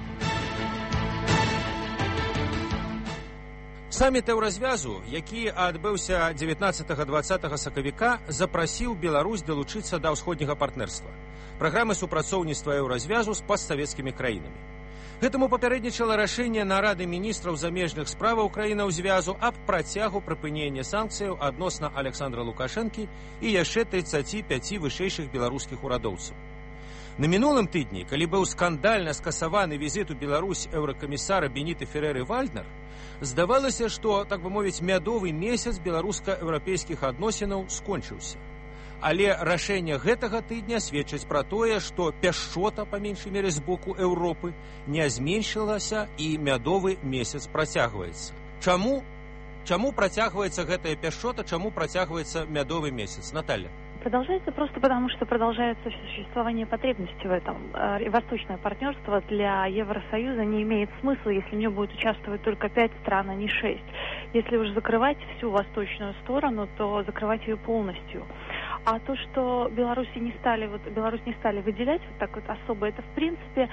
Саміт еўразвязу, які адбыўся 19-20 сакавіка, запрасіў Беларусь далучыцца да ўсходняга партнерства, праграмы супрацоўніцтва еўразвязу з постсавецкімі краінамі. Гэтаму папярэднічала рашэнне нарады міністраў замежных справаў краінаў звязу аб працягу прыпынення санкцыяў адносна Александра Лукашэнкі і яшчэ 35 вышэйшых беларускіх урадоўцаў. На мінулым тыдні, калі быў скандальна скасаваны візіт у Беларусь еўракамісара Беніты Ферэры-Вальднер, здавалася, што, так бы мовіць, мядовы месяц беларуска-еўрапейскіх адносінаў скончыўся. Але рашэнне гэтага тыдня сведчыць пра тое, што пяшчота, па меншай мере з боку Еўропы, не зменшылася і мядовы месяц працягваецца. Чаму працягваецца гэтая пяшчота, чаму працягваецца мядовы месяц? Наталья. Продолжается просто потому, что продолжается существование потребности в этом. Восточное партнерство для Евросоюза не имеет смысла, если в нем будет участвовать только 5 стран, а не 6. Если уж закрывать всю восточную сторону, то закрывать ее полностью. А то, что Беларусь не стали выделять вот так вот особо, это в принципе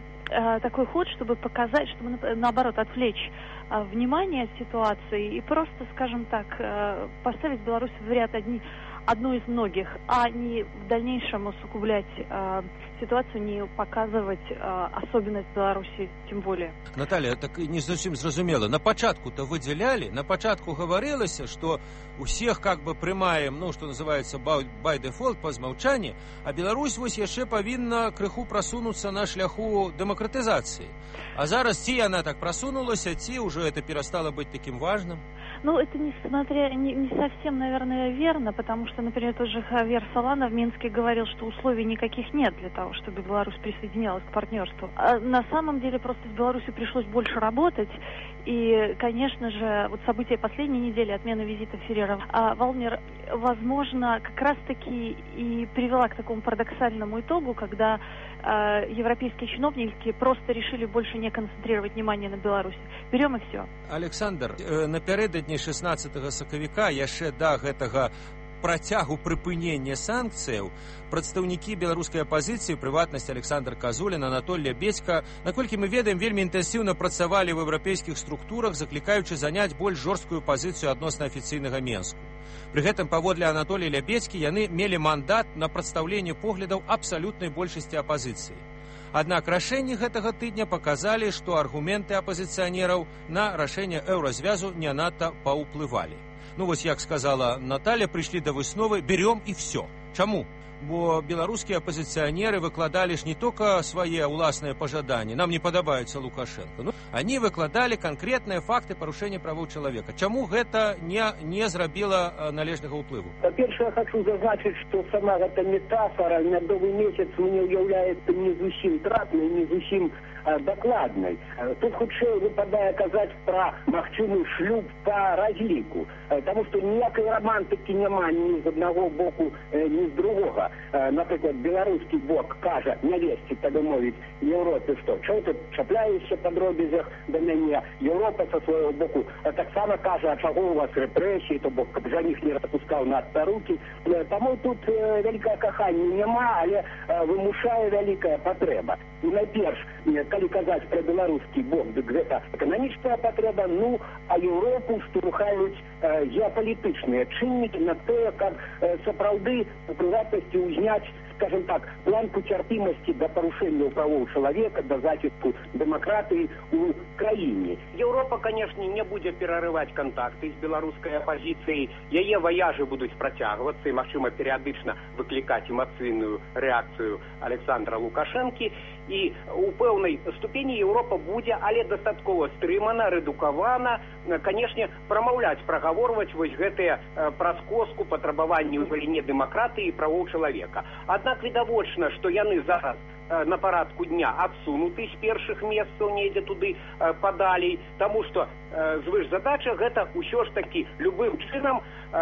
такой ход, чтобы показать, чтобы наоборот отвлечь внимание от ситуации и просто, скажем так, поставить Беларусь в ряд одну из многих, а не в дальнейшем усугублять ситуацию, не показывать особенность Беларуси, тем более. Наталья, так не зовсім зразумела. На пачатку-то выделяли, на пачатку говорилось, что у всех как бы прымаем, ну, что называется, by default, по змаўчанні, а Беларусь вось яшчэ павінна крыху прасунуцца на шляху дэмакратызацыі. А зараз ці яна так просунулась, ці уже это перестало быть таким важным? Ну, это не совсем, наверное, верно, потому что, например, тот же Хавьер Солана в Минске говорил, что условий никаких нет для того, чтобы Беларусь присоединялась к партнерству. А на самом деле просто с Беларусью пришлось больше работать, и, конечно же, вот события последней недели, отмена визита Феррера Валнер, возможно, как раз-таки и привела к такому парадоксальному итогу, когда европейские чиновники просто решили больше не концентрировать внимание на Беларуси. Берем и все. Александр, напярэдадні 16 сакавіка яшчэ да гэтага працягу прыпынення санкцыяў прадстаўнікі беларускай апазіцыі, прыватнасць Александр Казулін, Анатоль Лябедзька, наколькі мы ведаем, вельмі інтэнсіўна працавалі в еўрапейскіх структурах, заклікаючы заняць больш жорсткую пазіцыю адносна афіцыйнага Менску. Пры гэтым, паводле Анатолія Лябедзькі, яны мелі мандат на прадстаўленне поглядаў абсалютнай большасці апазіцыі. Аднак рашэнні гэтага тыдня паказалі, што аргументы апазіцыянераў на рашэнне еўразвязу не надта паўплывалі. Ну вось, як сказала Наталья, прыйшлі да высновы «берем і все». Чаму? Бо беларускія апозіцыянеры выкладалі ж не только свае ўласныя пажаданні, нам не падабаецца Лукашенко, ну, они выкладалі конкретныя факты парушэння правоў чалавека. Чаму гэта не зрабіла належнага ўплыву? Па-першае, я хочу зазначыць, што сама гэта метафора мядовы месяц мне ўяўляецца не зусім трапнай, не зусім дакладнай. Тут хутчэй выпадае казаць пра магчымы шлюб па разліку, таму што ніякай романтыкі няма ні з аднаго боку, ні з другога. Напрыклад, беларускі бок кажа нявесце, так бы мовіць, Еўропе, што чого тут чапляешся па дробязях да мяне. Еўропа са свайго боку таксама кажа, а чаго у вас рэпрэсіі, то бок, каб жаніх не распускаў надта рукі. Таму тут вялікае каханне няма, але вымушае вялікая патрэба. І найперш, калі казаць пра беларускі бок, дык гэта эканамічная патрэба, ну, а Еўропу штурхаюць геапалітычныя чыннікі на тое, каб сапраўды у прыватнасці узняць, скажем так, планку цярпімасці да парушэнняў правоў чалавека, да захісту дэмакратыі ў краіне. Еўропа, канешне, не будзе перарываць кантакты з беларускай апазіцыяй. Яе ваяжы будуць працягвацца і, магчыма, перыядычна выклікаць эмацыйную рэакцыю Александра Лукашэнкі. І у пэўнай ступені Еўропа будзе, але дастаткова стрымана, рэдукавана, канешне, прамаўляць, прагаворваць вось гэтыя праскоску патрабаванні ў галіне дэмакратыі і правоў чалавека. Аднак відавочна, што яны зараз на парадку дня адсунуты з першых месцаў недзе туды падалей, таму што звышзадача гэта ўсё ж такі любым чынам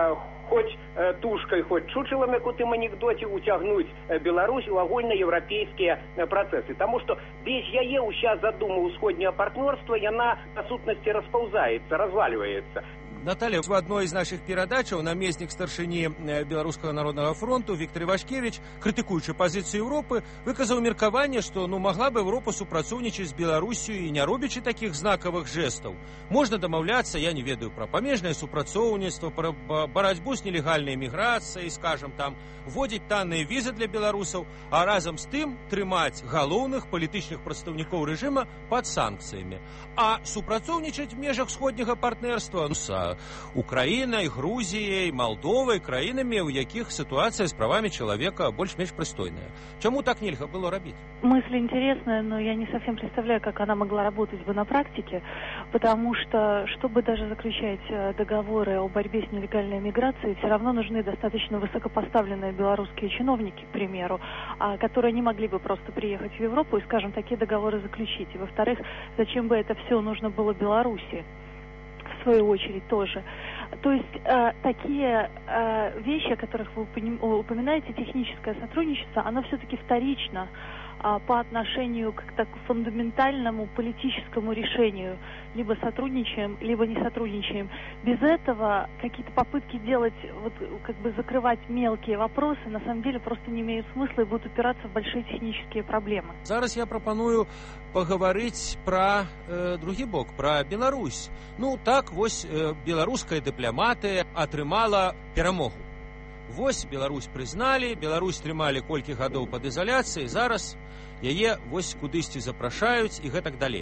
хоць тушкай, хоць чучелам, як у тым анекдоце, уцягнуць Беларусь у агульнаеўрапейскія працэсы. Таму што без яе ўся задума ўсходняга партнёрства, яна на сутнасці распаўзаецца, развальваецца. Наталья, в одной из наших передачаў намеснік старшыні Беларускага народнага фронту Віктор Івашкевіч, крытыкуючы пазіцыю Еўропы, выказаў меркаванне, што магла бы Еўропа супрацоўнічаць з Беларусью і не робячы такіх знакавых жэстаў. Можна дамаўляцца, я не ведаю, пра памежнае супрацоўніцтва, пра барацьбу з нелегальнай міграцыяй, скажам, там, вводзіць танныя візы для беларусаў, а разам з тым трымаць галоўных палітычных прадстаўнікоў рэжыма пад санкцыямі. А супрацоўнічаць в межах сходняга партнерства з Украінай, Грузіяй, Молдовай, краінамі, у якіх ситуация с правами человека больше-меньше пристойная. Чему так нельзя было робить? Мысль интересная, но я не совсем представляю, как она могла работать бы на практике, потому что, чтобы даже заключать договоры о борьбе с нелегальной миграцией, все равно нужны достаточно высокопоставленные белорусские чиновники, к примеру, которые не могли бы просто приехать в Европу и, скажем, такие договоры заключить. И, во-вторых, зачем бы это все нужно было Беларуси? В свою очередь тоже. То есть такие вещи, о которых вы упоминаете, техническое сотрудничество, оно все-таки вторично по отношению к фундаментальному политическому решению. Либо сотрудничаем, либо не сотрудничаем. Без этого какие-то попытки делать, закрывать мелкие вопросы, на самом деле просто не имеют смысла и будут упираться в большие технические проблемы. Зараз я прапаную пагаварыць пра другі бок, пра Беларусь. Так, вось беларуская дыпламатыя атрымала перамогу. Вось Беларусь прызналі, Беларусь трымалі колькі гадоў пад ізаляцыяй, зараз яе вось кудысьці запрашаюць і гэтак далей.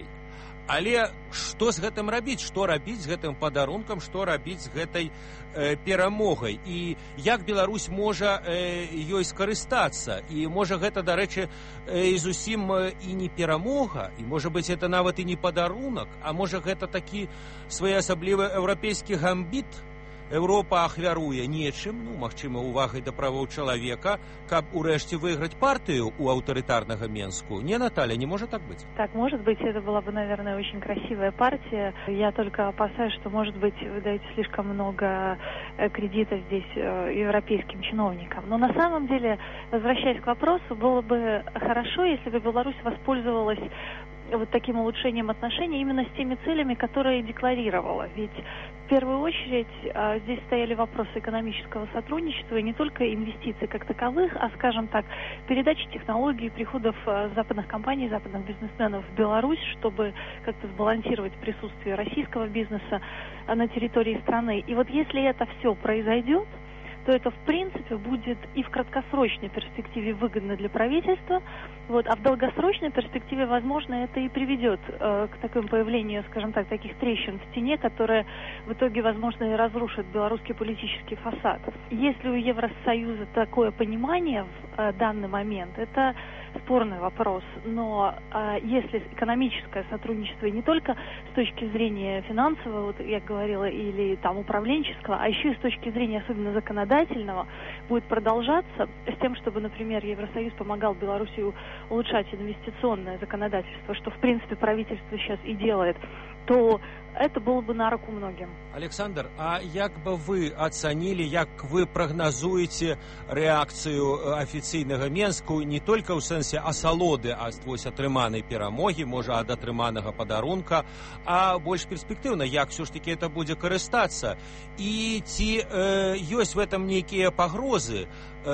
Але што з гэтым рабіць? Што рабіць з гэтым падарункам, што рабіць з гэтай перамогай? І як Беларусь можа ёй скарыстацца? І можа гэта, дарэчы, і зусім і не перамога, і можа быць гэта нават і не падарунак, а можа гэта такі своеасаблівы еўрапейскі гамбіт? Еўропа ахвяруе нечым, магчыма, увагай да правоў чалавека, каб урэшце выйграць партыю у аўтарытарнага Менску. Не, Наталья, не может так быть? Так, может быть, это была бы, наверное, очень красивая партия. Я только опасаюсь, что, может быть, вы даете слишком много кредитов здесь европейским чиновникам. Но на самом деле, возвращаясь к вопросу, было бы хорошо, если бы Беларусь воспользовалась вот таким улучшением отношений именно с теми целями, которые декларировала. Ведь в первую очередь здесь стояли вопросы экономического сотрудничества и не только инвестиций как таковых, а, скажем так, передачи технологий, приходов западных компаний, западных бизнесменов в Беларусь, чтобы как-то сбалансировать присутствие российского бизнеса на территории страны. И вот если это все произойдет, то это, в принципе, будет и в краткосрочной перспективе выгодно для правительства, а в долгосрочной перспективе, возможно, это и приведет к такому появлению, скажем так, таких трещин в стене, которые в итоге, возможно, и разрушат белорусский политический фасад. Если у Евросоюза такое понимание в данный момент, это спорный вопрос, но если экономическое сотрудничество не только с точки зрения финансового, я говорила, или управленческого, а еще и с точки зрения особенно законодательного, будет продолжаться с тем, чтобы, например, Евросоюз помогал Белоруссии улучшать инвестиционное законодательство, что, в принципе, правительство сейчас и делает, то это было бы на руку многим. Александр, а як бы вы оценили, як вы прогнозуете реакцию офиційнага Менску не только ў сэнсе асалоды ад атрыманай перамогі, можа ад атрыманага падарунка, а больш перспектыўна, як все ж таки это будзе карыстацца? І ці ёсць в этом нейкія пагрозы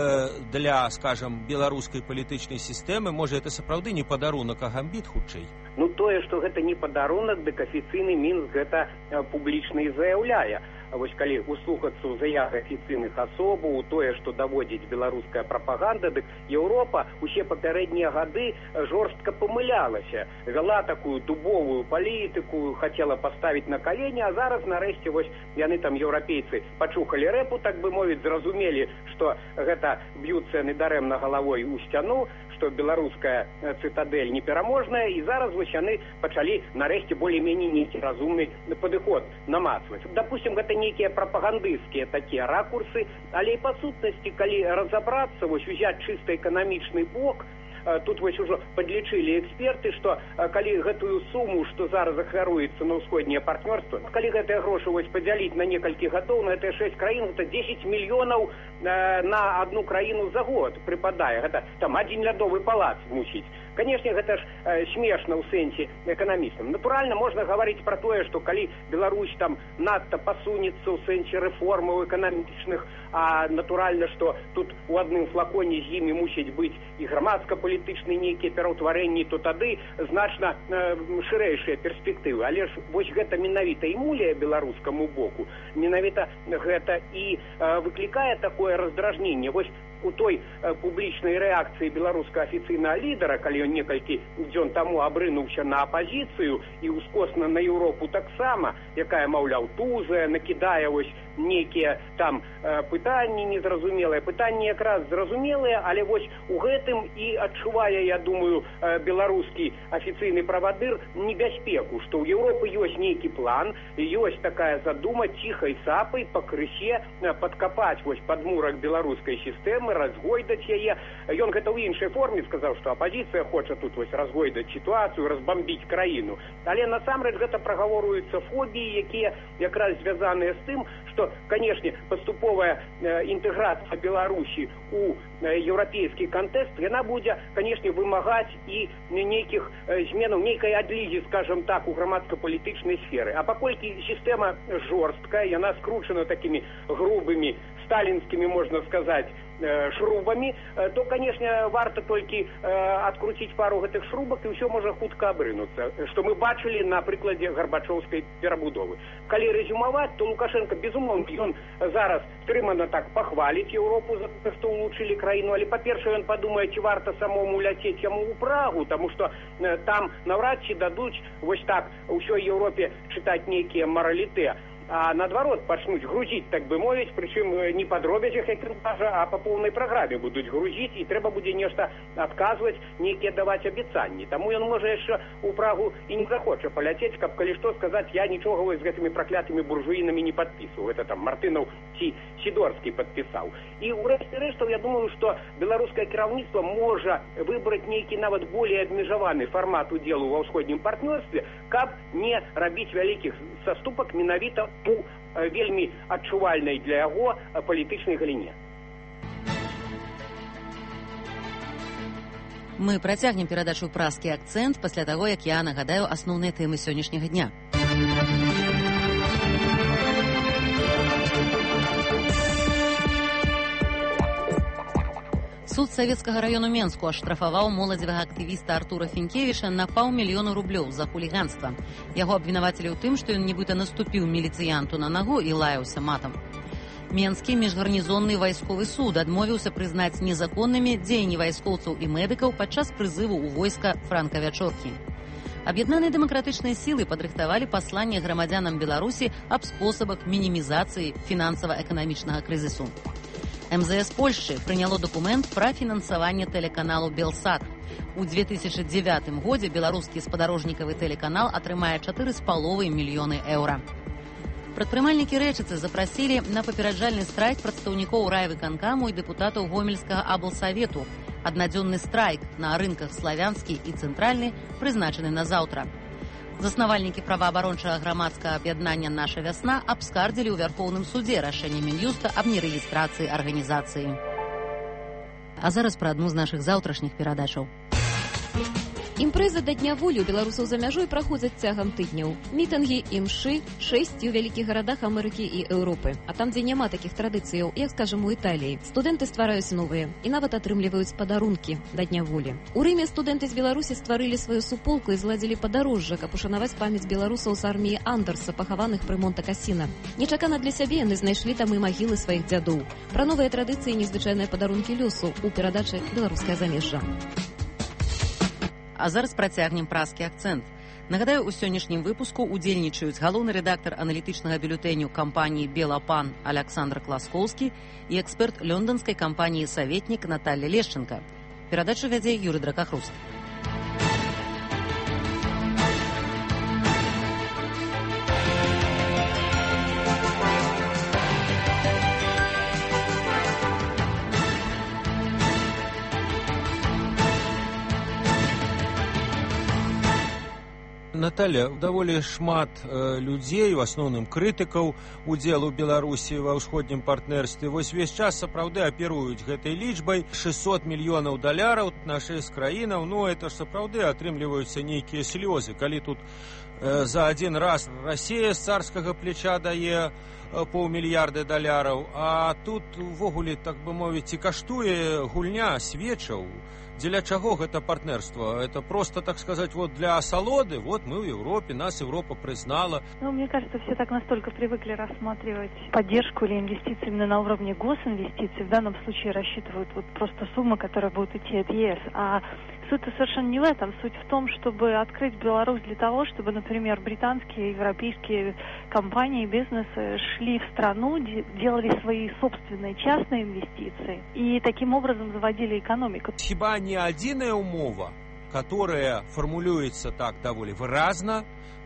для, скажем, беларускай палітычнай сістэмы? Можа, это сапраўды не падарунак, а гамбіт хутчэй? Тое, што гэта не падарунак, дык афіцыйны Мінск гэта публічна і заяўляе. Вось калі услухацца ў заявы афіцыйных асобаў, тое, што даводзіць беларуская прапаганда, дык Еўропа усе папярэднія гады жорстка памылялася, вяла такую дубовую палітыку, хацела паставіць на калені, а зараз нарэшце вось яны еўрапейцы пачухалі рэпу, так бы мовіць, зразумелі, што гэта б'юцца недарэмна галавой у сцяну, што беларуская цытадэль непераможная, і зараз вось яны пачалі нарэшце болей-меней нейкі разумны падыход намацваць. Допустим, гэта нейкія прапагандысцкія такія ракурсы, але і па сутнасці, калі разабрацца, вось узяць чыста эканамічны бок, тут вось ужо подлічылі эксперты, што калі гэтую суму, што зараз ахвяруецца на ўсходняе партнёрства, калі гэтыя грошы вось падзяліць на некалькі гадоў, на гэтыя 6 краін, это 10 мільёнаў на одну краіну за год прыпадае. Гэта 1 лядовы палац мусіць. Канешне, гэта ж смешна ў сэнсе эканамічным. Натуральна, можна гаварыць пра тое, што калі Беларусь надта пасунецца ў сэнсе рэформаў эканамічных, а натуральна, што тут у адным флаконе з імі мусіць быць і грамадска-палітычныя нейкія пераўтварэнні, то тады значна шырэйшыя перспектывы. Але ж вось гэта менавіта і муляе беларускаму боку, менавіта гэта і выклікае такое раздражненне. Вось у той публічнай рэакцыі беларускага афіцыйнага лідара, калі ён некалькі дзён таму абрынуўся на апазіцыю і ускосна на Еўропу таксама, якая, маўляў, тузая, накідае вось нейкія пытанні незразумелыя. Пытанні якраз зразумелыя, але вось у гэтым і адчувае, я думаю, беларускі афіцыйны правадыр небяспеку, што ў Еўропы ёсць нейкі план, ёсць такая задума ціхай сапай пакрысе падкапаць вось падмурак беларускай сістэмы, справы, разгойдаць яе. Ён гэта ў іншай форме сказаў, што апазіцыя хоча тут вось разгойдаць сітуацыю, разбамбіць краіну. Але насамрэч гэта прагаворуюцца фобіі, якія якраз звязаныя з тым, што, канешне, паступовая інтэграцыя Беларусі у еўрапейскі кантэкст, яна будзе, канешне, вымагаць і нейкіх зменаў, нейкай адлігі, скажем так, у грамадска-палітычнай сферы. А паколькі сістэма жорсткая, яна скручана такімі грубымі сталінскімі, можна сказаць, шрубамі, то, конечно, варта толькі адкруціць пару гэтых шрубак, і ўсё можа хутка абрынуцца, што мы бачылі на прыкладзе гарбачоўскай перабудовы. Калі рэзюмаваць, то Лукашенко, безумоўна, ён зараз стрымана так пахваліць Еўропу за то, што улучшылі краіну, але, па-першае, ён падумае, ці варта самому ляцець яму ў Прагу, таму што там наўрад ці дадуць вось так ўсёй Еўропе чытаць нейкія мараліты. А наадварот пачнуць грузіць, так бы мовіць, прычым не па дробязях, як ён кажа, а па поўнай праграме будуць грузіць, і трэба будзе нешта адказваць, нейкія даваць абяцанні. Таму ён можа яшчэ ў Прагу і не захоча паляцець, каб калі што сказаць, я нічога з гэтымі праклятымі буржуінамі не падпісваў. Гэта там Мартынаў ці Сідорскі падпісаў. І ў рэшце рэштаў, я думаю, што беларускае кіраўніцтва можа выбраць нейкі нават болей абмежаваны фармат удзелу ва ўсходнім партнёрстве, каб не рабіць вялікіх саступак менавіта у вельмі адчувальнай для яго палітычнай галіне. Мы працягнем перадачу «Празкі акцэнт» пасля таго, як я нагадаю асноўныя тэмы сённяшняга дня. Суд Савецкага раёну Менску аштрафаваў моладзевага актывіста Артура Фінкевіча на 500 000 рублёў за хуліганства. Яго абвінавацілі ў тым, што ён нібыта наступіў міліцыянту на нагу і лаяўся матам. Менскі міжгарнізонны вайсковы суд адмовіўся прызнаць незаконнымі дзеянні вайскоўцаў і медыкаў падчас прызыву ў войска Франка-Вячоркі. Аб'яднаныя дэмакратычныя сілы падрыхтавалі пасланне грамадзянам Беларусі аб спосабах мінімізацыі фінансава-эканамічнага крызісу. МЗС Польшчы прыняло дакумент пра фінансаванне тэлеканалу «Белсат». У 2009 годзе беларускі спадарожнікавы тэлеканал атрымае 4,5 мільёны еўра. Прадпрымальнікі Рэчыцы запрасілі на папераджальны страйк прадстаўнікоў райвыканкаму і дэпутатаў Гомельскага аблсавету. Аднадзённы страйк на рынках Славянскі і Цэнтральны прызначаны на заўтра. Заснавальнікі праваабарончага грамадскага аб'яднання «Наша вясна» абскардзілі ў Вярхоўным судзе рашэнне Мін'юста аб нерэгістрацыі арганізацыі. А зараз пра адну з нашых заўтрашніх перадачаў. Імпрэзы да Дня волі ў беларусаў за мяжой праходзяць цягам тыдняў. Мітынгі, імшы, шэсці ў вялікіх гарадах Амерыкі і Еўропы. А там, дзе няма такіх традыцыяў, як, скажам, у Італіі, студэнты ствараюць новыя і нават атрымліваюць падарункі да Дня волі. У Рыме студэнты з Беларусі стварылі сваю суполку і зладзілі падарожжа, каб ушанаваць памяць беларусаў з арміі Андерса, пахаваных пры Монте-Касіна. Нечакана для сябе яны знайшлі там і магілы сваіх дзядоў. Пра новыя традыцыі і незвычайныя падарункі лёсу ў перадачы «Беларускае замежжа». А зараз працягнем «Празкі акцэнт». Нагадаю, у сённяшнім выпуску удзельнічаюць галоўны рэдактар аналітычнага бюлетэню кампаніі «Белапан» Александр Класкоўскі і эксперт лёнданскай кампаніі «Саветнік» Наталья Лешченко. Перадачу вядзе Юрый Дракахрус. Наталья, даволі шмат людзей, у асноўным крытыкаў удзелу Беларусі ва ўсходнім партнерстве. Вось весь час сапраўды аперуюць гэтай лічбай. 600 мільёнаў даляраў на 6 краінаў. Ну, это ж сапраўды атрымліваюцца нейкія слёзы. Калі тут за один раз Расія з царскага плеча дае $500 мільярда, а тут увогуле, так бы мовіць, і каштуе гульня свечаў. Дзеля чаго гэта партнерство? Это просто, так сказать, вот для осолоды. Вот мы в Европе, нас Европа признала. Ну, мне кажется, все так настолько привыкли рассматривать поддержку или инвестиции именно на уровне госинвестиций. В данном случае рассчитывают вот просто суммы, которые будут идти от ЕС. А суть-то совершенно не в этом. Суть в том, чтобы открыть Беларусь для того, чтобы, например, британские, европейские компании, бизнесы шли в страну, делали свои собственные частные инвестиции и таким образом заводили экономику. Хіба не адзіная умова, которая формулюется так довольно выразно,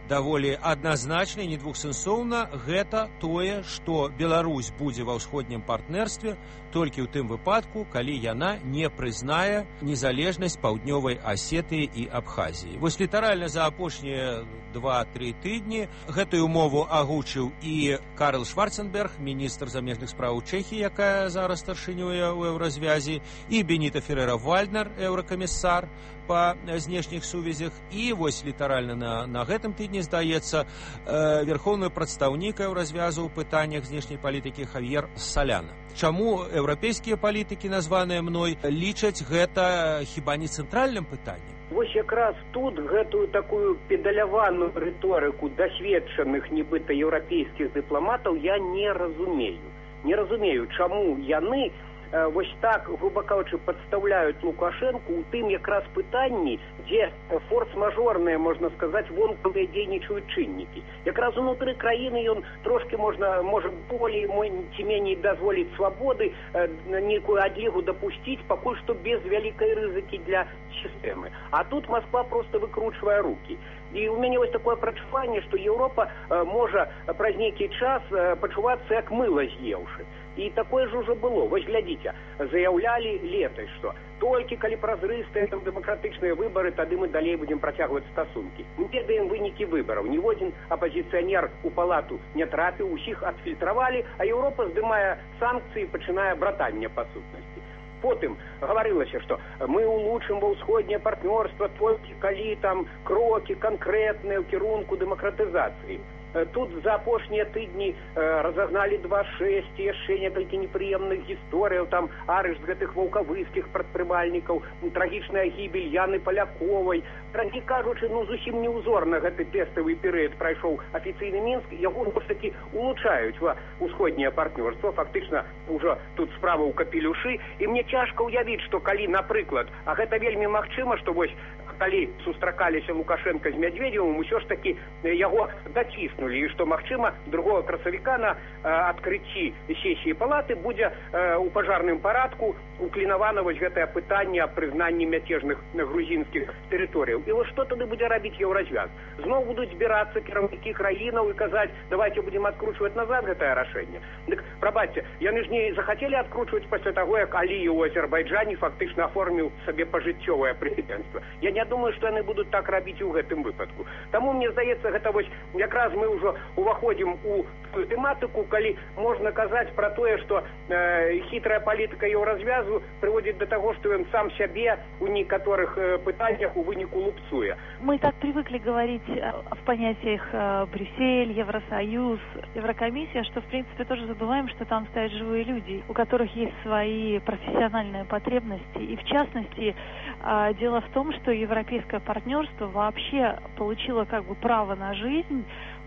даволі адназначна і недвухсэнсоўна, гэта тое, што Беларусь будзе ва ўсходнім партнерстве толькі ў тым выпадку, калі яна не прызнае незалежнасць Паўднёвай Асетыі і Абхазіі. Вось літаральна за апошнія 2-3 тыдні гэтую умову агучыў і Карл Шварценберг, міністр замежных спраў Чэхіі, якая зараз старшынюе ў еўразвязі, і Беніта Ферера-Вальднер, еўракамісар па знешніх сувязях, і вось літаральна на гэтым тыдні, здаецца, верхоўны прадстаўнік еўразвязу ў пытаннях знешняй палітыкі Хавьер Соляна. Чаму еўрапейскія палітыкі, названыя мной, лічаць гэта хіба не цэнтральным пытаннем? Вось якраз тут гэтую такую педаляваную рыторыку дасведчаных нібыта еўрапейскіх дыпламатаў я не разумею. Не разумею, чаму яны вось так, грубо кажучы, падстаўляюць Лукашэнку ў тым якраз пытанні, дзе форс-мажорныя, можна сказаць, вонкавыя дзейнічаюць чыннікі. Якраз унутры краіны ён трошкі можа болей ці меней дазволіць свабоды, нейкую адлігу дапусціць, пакуль што без вялікай рызыкі для сістэмы. А тут Москва просто выкручвае рукі. І ў мяне вось такое прачуванне, што Еўропа можа праз нейкі час пачувацца як мыла з'еўшы. І такое ж ужо было. Вось глядзіце, заяўлялі летась, што толькі калі празрыстыя там дэмакратычныя выбары, тады мы далей будзем працягваць стасункі. Мы ведаем вынікі выбараў. Ніводзін апазіцыянер у палату не трапіў, усіх адфільтравалі, а Еўропа здымае санкцыі, пачынае братанне па сутнасці. Потым гаварылася, што мы улучшым ва ўсходняе партнёрства толькі калі там крокі канкрэтныя ў кірунку дэмакратызацыі. Тут за апошнія тыдні разагналі 2.6, яшчэ некалькі непрыемных гісторыяў, там арышт гэтых ваўкавыскіх прадпрымальнікаў, трагічная гібель Яны Паляковай. Транкі кажучы, зусім неўзорна гэты тэставы перыяд прайшоў афіцыйны Мінск, яго такі улучшаюць ва ўсходняе партнёрства, фактычна ўжо тут справа ў капелюшы, і мне цяжка ўявіць, што калі, напрыклад, а гэта вельмі магчыма, што вось калі сустракаліся Лукашенко з Медведевым, усё ж такі яго даціснулі, і што, магчыма, 2 красавіка на адкрыцці сесіі палаты будзе ў пажарным парадку уклінавана вось гэтае пытанне аб прызнанні мяцежных грузінскіх тэрыторыяў. І вось што тады будзе рабіць Еўразвяз? Зноў будуць збірацца кіраўнікі краінаў і казаць, давайте будзем адкручваць назад гэтае рашэнне. Дык, прабачце, яны ж не захацелі адкручваць пасля таго, як Аліеў у Азербайджане фактычна аформіў сабе пажыццёвае прэзідэнцтва. Я не думаю, што яны будуць так рабіць у гэтым выпадку. Таму, мне здаецца, гэта вось якраз мы ўжо уваходзім у тэматыку, калі можна казаць пра тое, што хітрая палітыка Еўразвязу прыводзіць да таго, што ён сам сябе у некаторых пытаннях у выніку лупцуе. Мы так привыкли говорить в понятиях Брюссель, Евросоюз, Еврокомиссия, что, в принципе, тоже забываем, что там стоят живые люди, у которых есть свои профессиональные потребности. И, в частности, дело в том, что европейское партнерство вообще получило как бы право на жизнь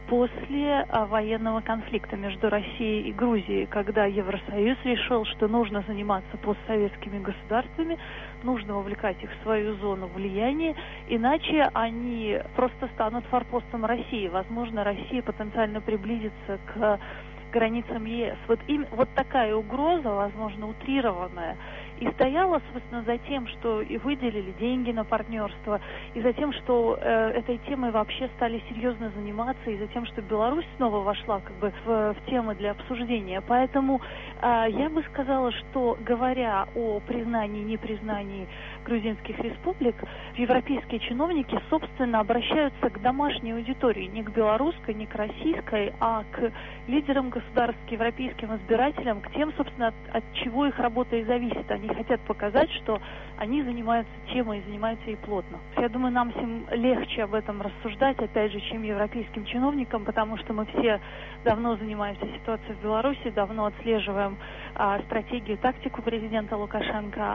после военного конфликта между Россией и Грузией, когда Евросоюз решил, что нужно заниматься постсоветскими государствами, нужно вовлекать их в свою зону влияния, иначе они просто станут форпостом России. Возможно, Россия потенциально приблизится к границам ЕС. Вот такая угроза, возможно, утрированная, и стояла, собственно, за тем, что и выделили деньги на партнерство, и за тем, что этой темой вообще стали серьезно заниматься, и за тем, что Беларусь снова вошла как бы в темы для обсуждения. Поэтому я бы сказала, что, говоря о признании и непризнании грузинских республик, европейские чиновники, собственно, обращаются к домашней аудитории, не к белорусской, не к российской, а к лидерам государств, к европейским избирателям, к тем, собственно, от чего их работа и зависит. Они хотят показать, что они занимаются темой и занимаются ей плотно. Я думаю, нам всем легче об этом рассуждать, опять же, чем европейским чиновникам, потому что мы все давно занимаемся ситуацией в Беларуси, давно отслеживаем стратегию, тактику президента Лукашенко,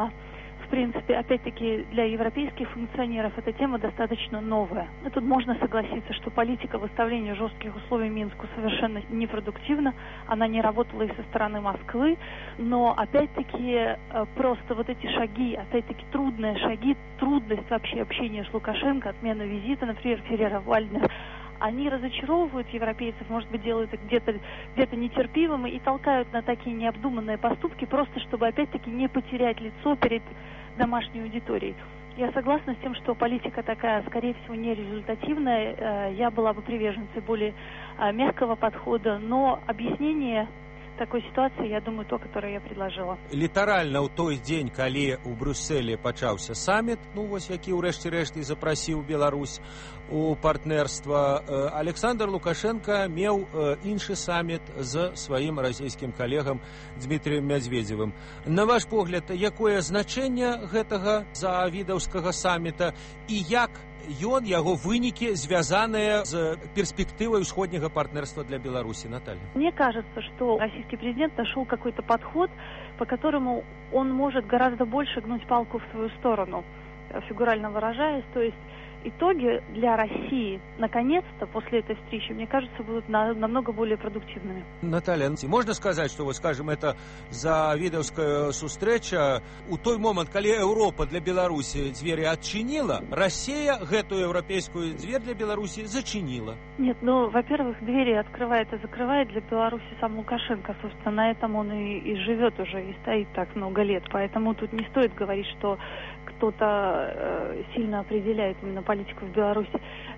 в принципе, опять-таки, для европейских функционеров эта тема достаточно новая. И тут можно согласиться, что политика выставления жестких условий Минску совершенно непродуктивна, она не работала и со стороны Москвы, но, опять-таки, просто вот эти шаги, опять-таки, трудные шаги, трудность вообще общения с Лукашенко, отмена визита, например, Ферера-Вальднер, они разочаровывают европейцев, может быть, делают их где-то нетерпимыми и толкают на такие необдуманные поступки, просто чтобы, опять-таки, не потерять лицо перед домашней аудиторией. Я согласна с тем, что политика такая, скорее всего, нерезультативная. Я была бы приверженцей более мягкого подхода, но объяснение такой ситуации, я думаю, то, которое я предложила. Літаральна ў той дзень, калі ў Брюсселі пачаўся саміт, які ўрэшце рэшт і запрасіў Беларусь у партнерства, Александр Лукашенко меў іншы саміт з сваім расійскім калегам Дмітрыем Медведзевым. На ваш погляд, якое значэнне гэтага завідаўскага саміта і як яго вынікі звязаныя з перспектывой усходняга партнерства для Беларуси? Наталья. Мне кажется, что российский президент нашел какой-то подход, по которому он может гораздо больше гнуть палку в свою сторону, фигурально выражаясь. То есть итоги для России, наконец-то, после этой встречи, мне кажется, будут намного более продуктивными. Наталья, можно сказать, что, скажем, это завідаўская сустрэча у той момент, когда Европа для Беларуси двери отчинила, Россия эту европейскую дверь для Беларуси зачинила? Нет, во-первых, двери открывает и закрывает для Беларуси сам Лукашенко. Собственно, на этом он и живет уже, и стоит так много лет. Поэтому тут не стоит говорить, что кто-то сильно определяет именно политику в Беларуси.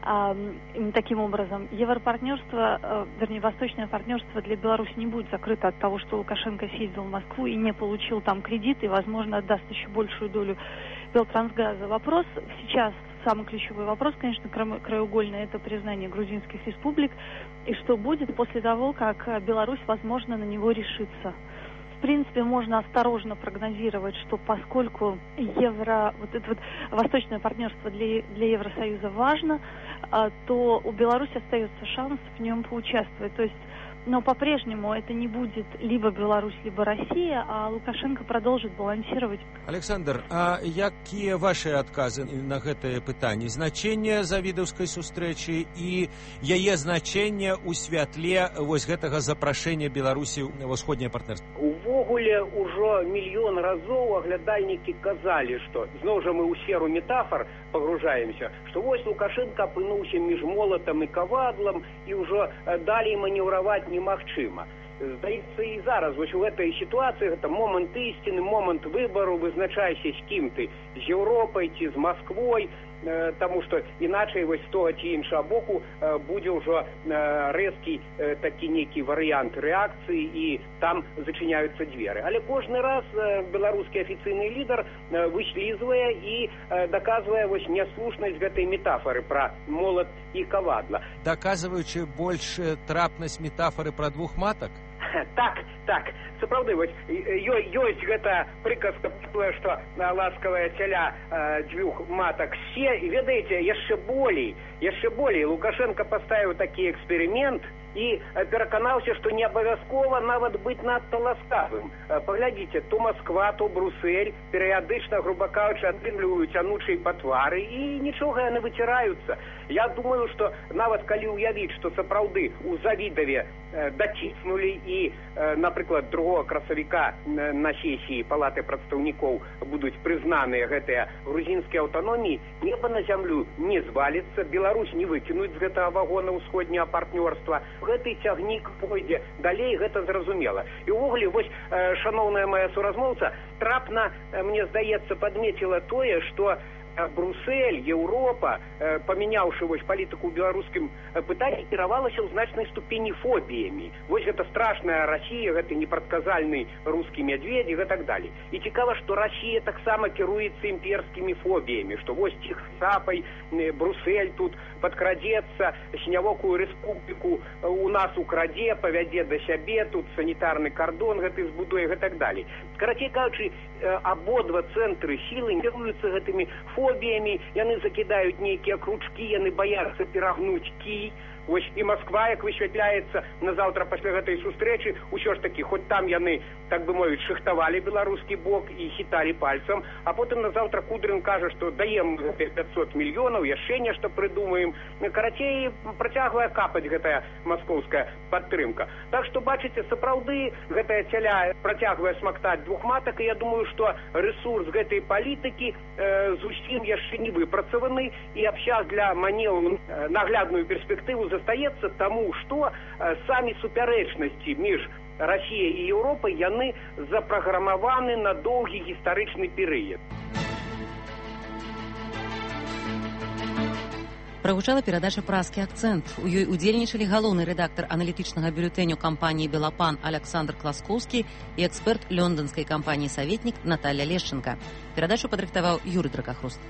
Таким образом, европартнерство, вернее, восточное партнерство для Беларуси не будет закрыто от того, что Лукашенко съездил в Москву и не получил там кредит, и, возможно, отдаст еще большую долю Белтрансгаза. Вопрос сейчас, самый ключевой вопрос, конечно, краеугольный, это признание грузинских республик, и что будет после того, как Беларусь, возможно, на него решится. В принципе, можно осторожно прогнозировать, что поскольку восточное партнерство для Евросоюза важно, то у Беларуси остается шанс в нем поучаствовать. То есть, но по-прежнему это не будет либо Беларусь, либо Россия, а Лукашенко продолжит балансировать. Александр, а какие ваши отказы на гэтае пытанне? Значение завідаўскай сустрэчы и яе значение у святле гэтага запрашэння Беларусі ў ўсходняе партнерство? Увогуле ўжо мільён разоў аглядальнікі казалі, што зноў жа мы ў сферу метафор пагружаемся, што вось Лукашенко апынуўся між молатам і кавадлам і ўжо далей манеўраваць немагчыма. Здаецца, і зараз вось у гэтай сітуацыі гэта момант ісціны, момант выбару, вызначайся з кім ты, з Еўропай ці з Масквой, таму што іначай вось з того ці іншага боку будзе ўжо рэзкі такі нейкі варыянт рэакцыі і там зачыняюцца дзверы. Але кожны раз беларускі афіцыйны лідар выслізвае і даказвае вось няслушнасць гэтай метафоры пра молат і кавадла. Даказваючы больш трапнасць метафоры пра двух матак? Так, сапраўды, вось ёсць гэта прыказка, што ласкавая цяля дзвюх матак се, і ведаеце, яшчэ болей Лукашенко паставіў такі эксперымент і пераканаўся, што не абавязкова нават быць надта ласкавым. Паглядзіце, то Москва, то Брюссель перыядычна, груба кажучы, атрымліваюць анучай па твары і нічога яны выціраюцца. Я думаю, што нават калі ўявіць, што сапраўды у Завідаве даціснулі і, напрыклад, 2 красавіка на сесіі Палаты прадстаўнікоў будуць прызнаныя гэтыя грузінскія аўтаноміі, неба на зямлю не зваліцца, Беларусь не выкінуць з гэтага вагона ўсходняга партнёрства. Гэты цягнік пойдзе далей, гэта зразумела. І ўвогуле, вось, шаноўная моя суразмоўца, трапна, мне здаецца, падмеціла тое, што Брюссель, Еўропа, памяняўшы вось палітыку ў беларускім пытанні, кіравалася ў значнай ступені фобіямі. Вось гэта страшная Расія, гэта непрадказальны рускі мядзведзь і так далей. І цікава, што Расія таксама кіруецца імперскімі фобіямі, што вось іх сапай Брюссель тут падкрадзецца, сінявокую рэспубліку у нас украдзе, павядзе да сябе, тут санітарны кардон гэты збудуе і так далей. Карацей кажучы, абодва цэнтры сілы кіруюцца гэтымі фобіямі, яны закідаюць нейкія кручкі, яны баяцца перагнуць кій. Вось і Москва, як высвятляецца назаўтра пасля гэтай сустрэчы, усё ж такі, хоць там яны, так бы мовіць, шыхтавалі беларускі бок і хіталі пальцам, а потым назаўтра Кудрин кажа, што даем 500 мільёнаў, яшчэ нешта прыдумаем. Карацей, працягвае капаць гэтая маскоўская падтрымка. Так што, бачыце, сапраўды гэтая цяля працягвае смактаць двух матак, і я думаю, што рэсурс гэтай палітыкі зусім яшчэ не выпрацаваны, і абчас для манеўру наглядную перспектыву застаецца таму, што самі супярэчнасці між Расіяй і Еўропай яны запраграмаваны на доўгі гістарычны перыяд. Прагучала перадача «Праскі акцэнт». У ёй удзельнічалі галоўны рэдактар аналітычнага бюлетэню кампаніі «Белапан» Александр Класкоўскі і эксперт лёнданскай кампаніі «Саветнік» Наталья Лешченко. Перадачу падрыхтаваў Юрый Дракахруст.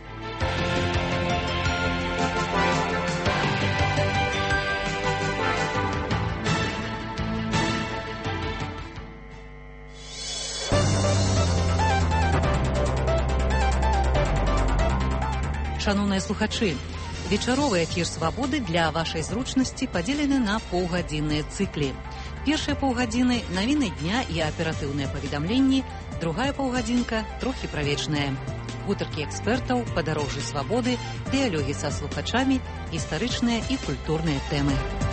Шановныя слухачы, вечаровы эфір «Свабоды» для вашай зручнасці падзелены на паўгадзінныя цыклі. Першыя паўгадзіны – навіны дня і аператыўныя паведамленні, другая паўгадзінка – трохі правечная. Гутаркі экспертаў, падарожжы свабоды, дыялогі са слухачамі, гістарычныя і культурныя тэмы.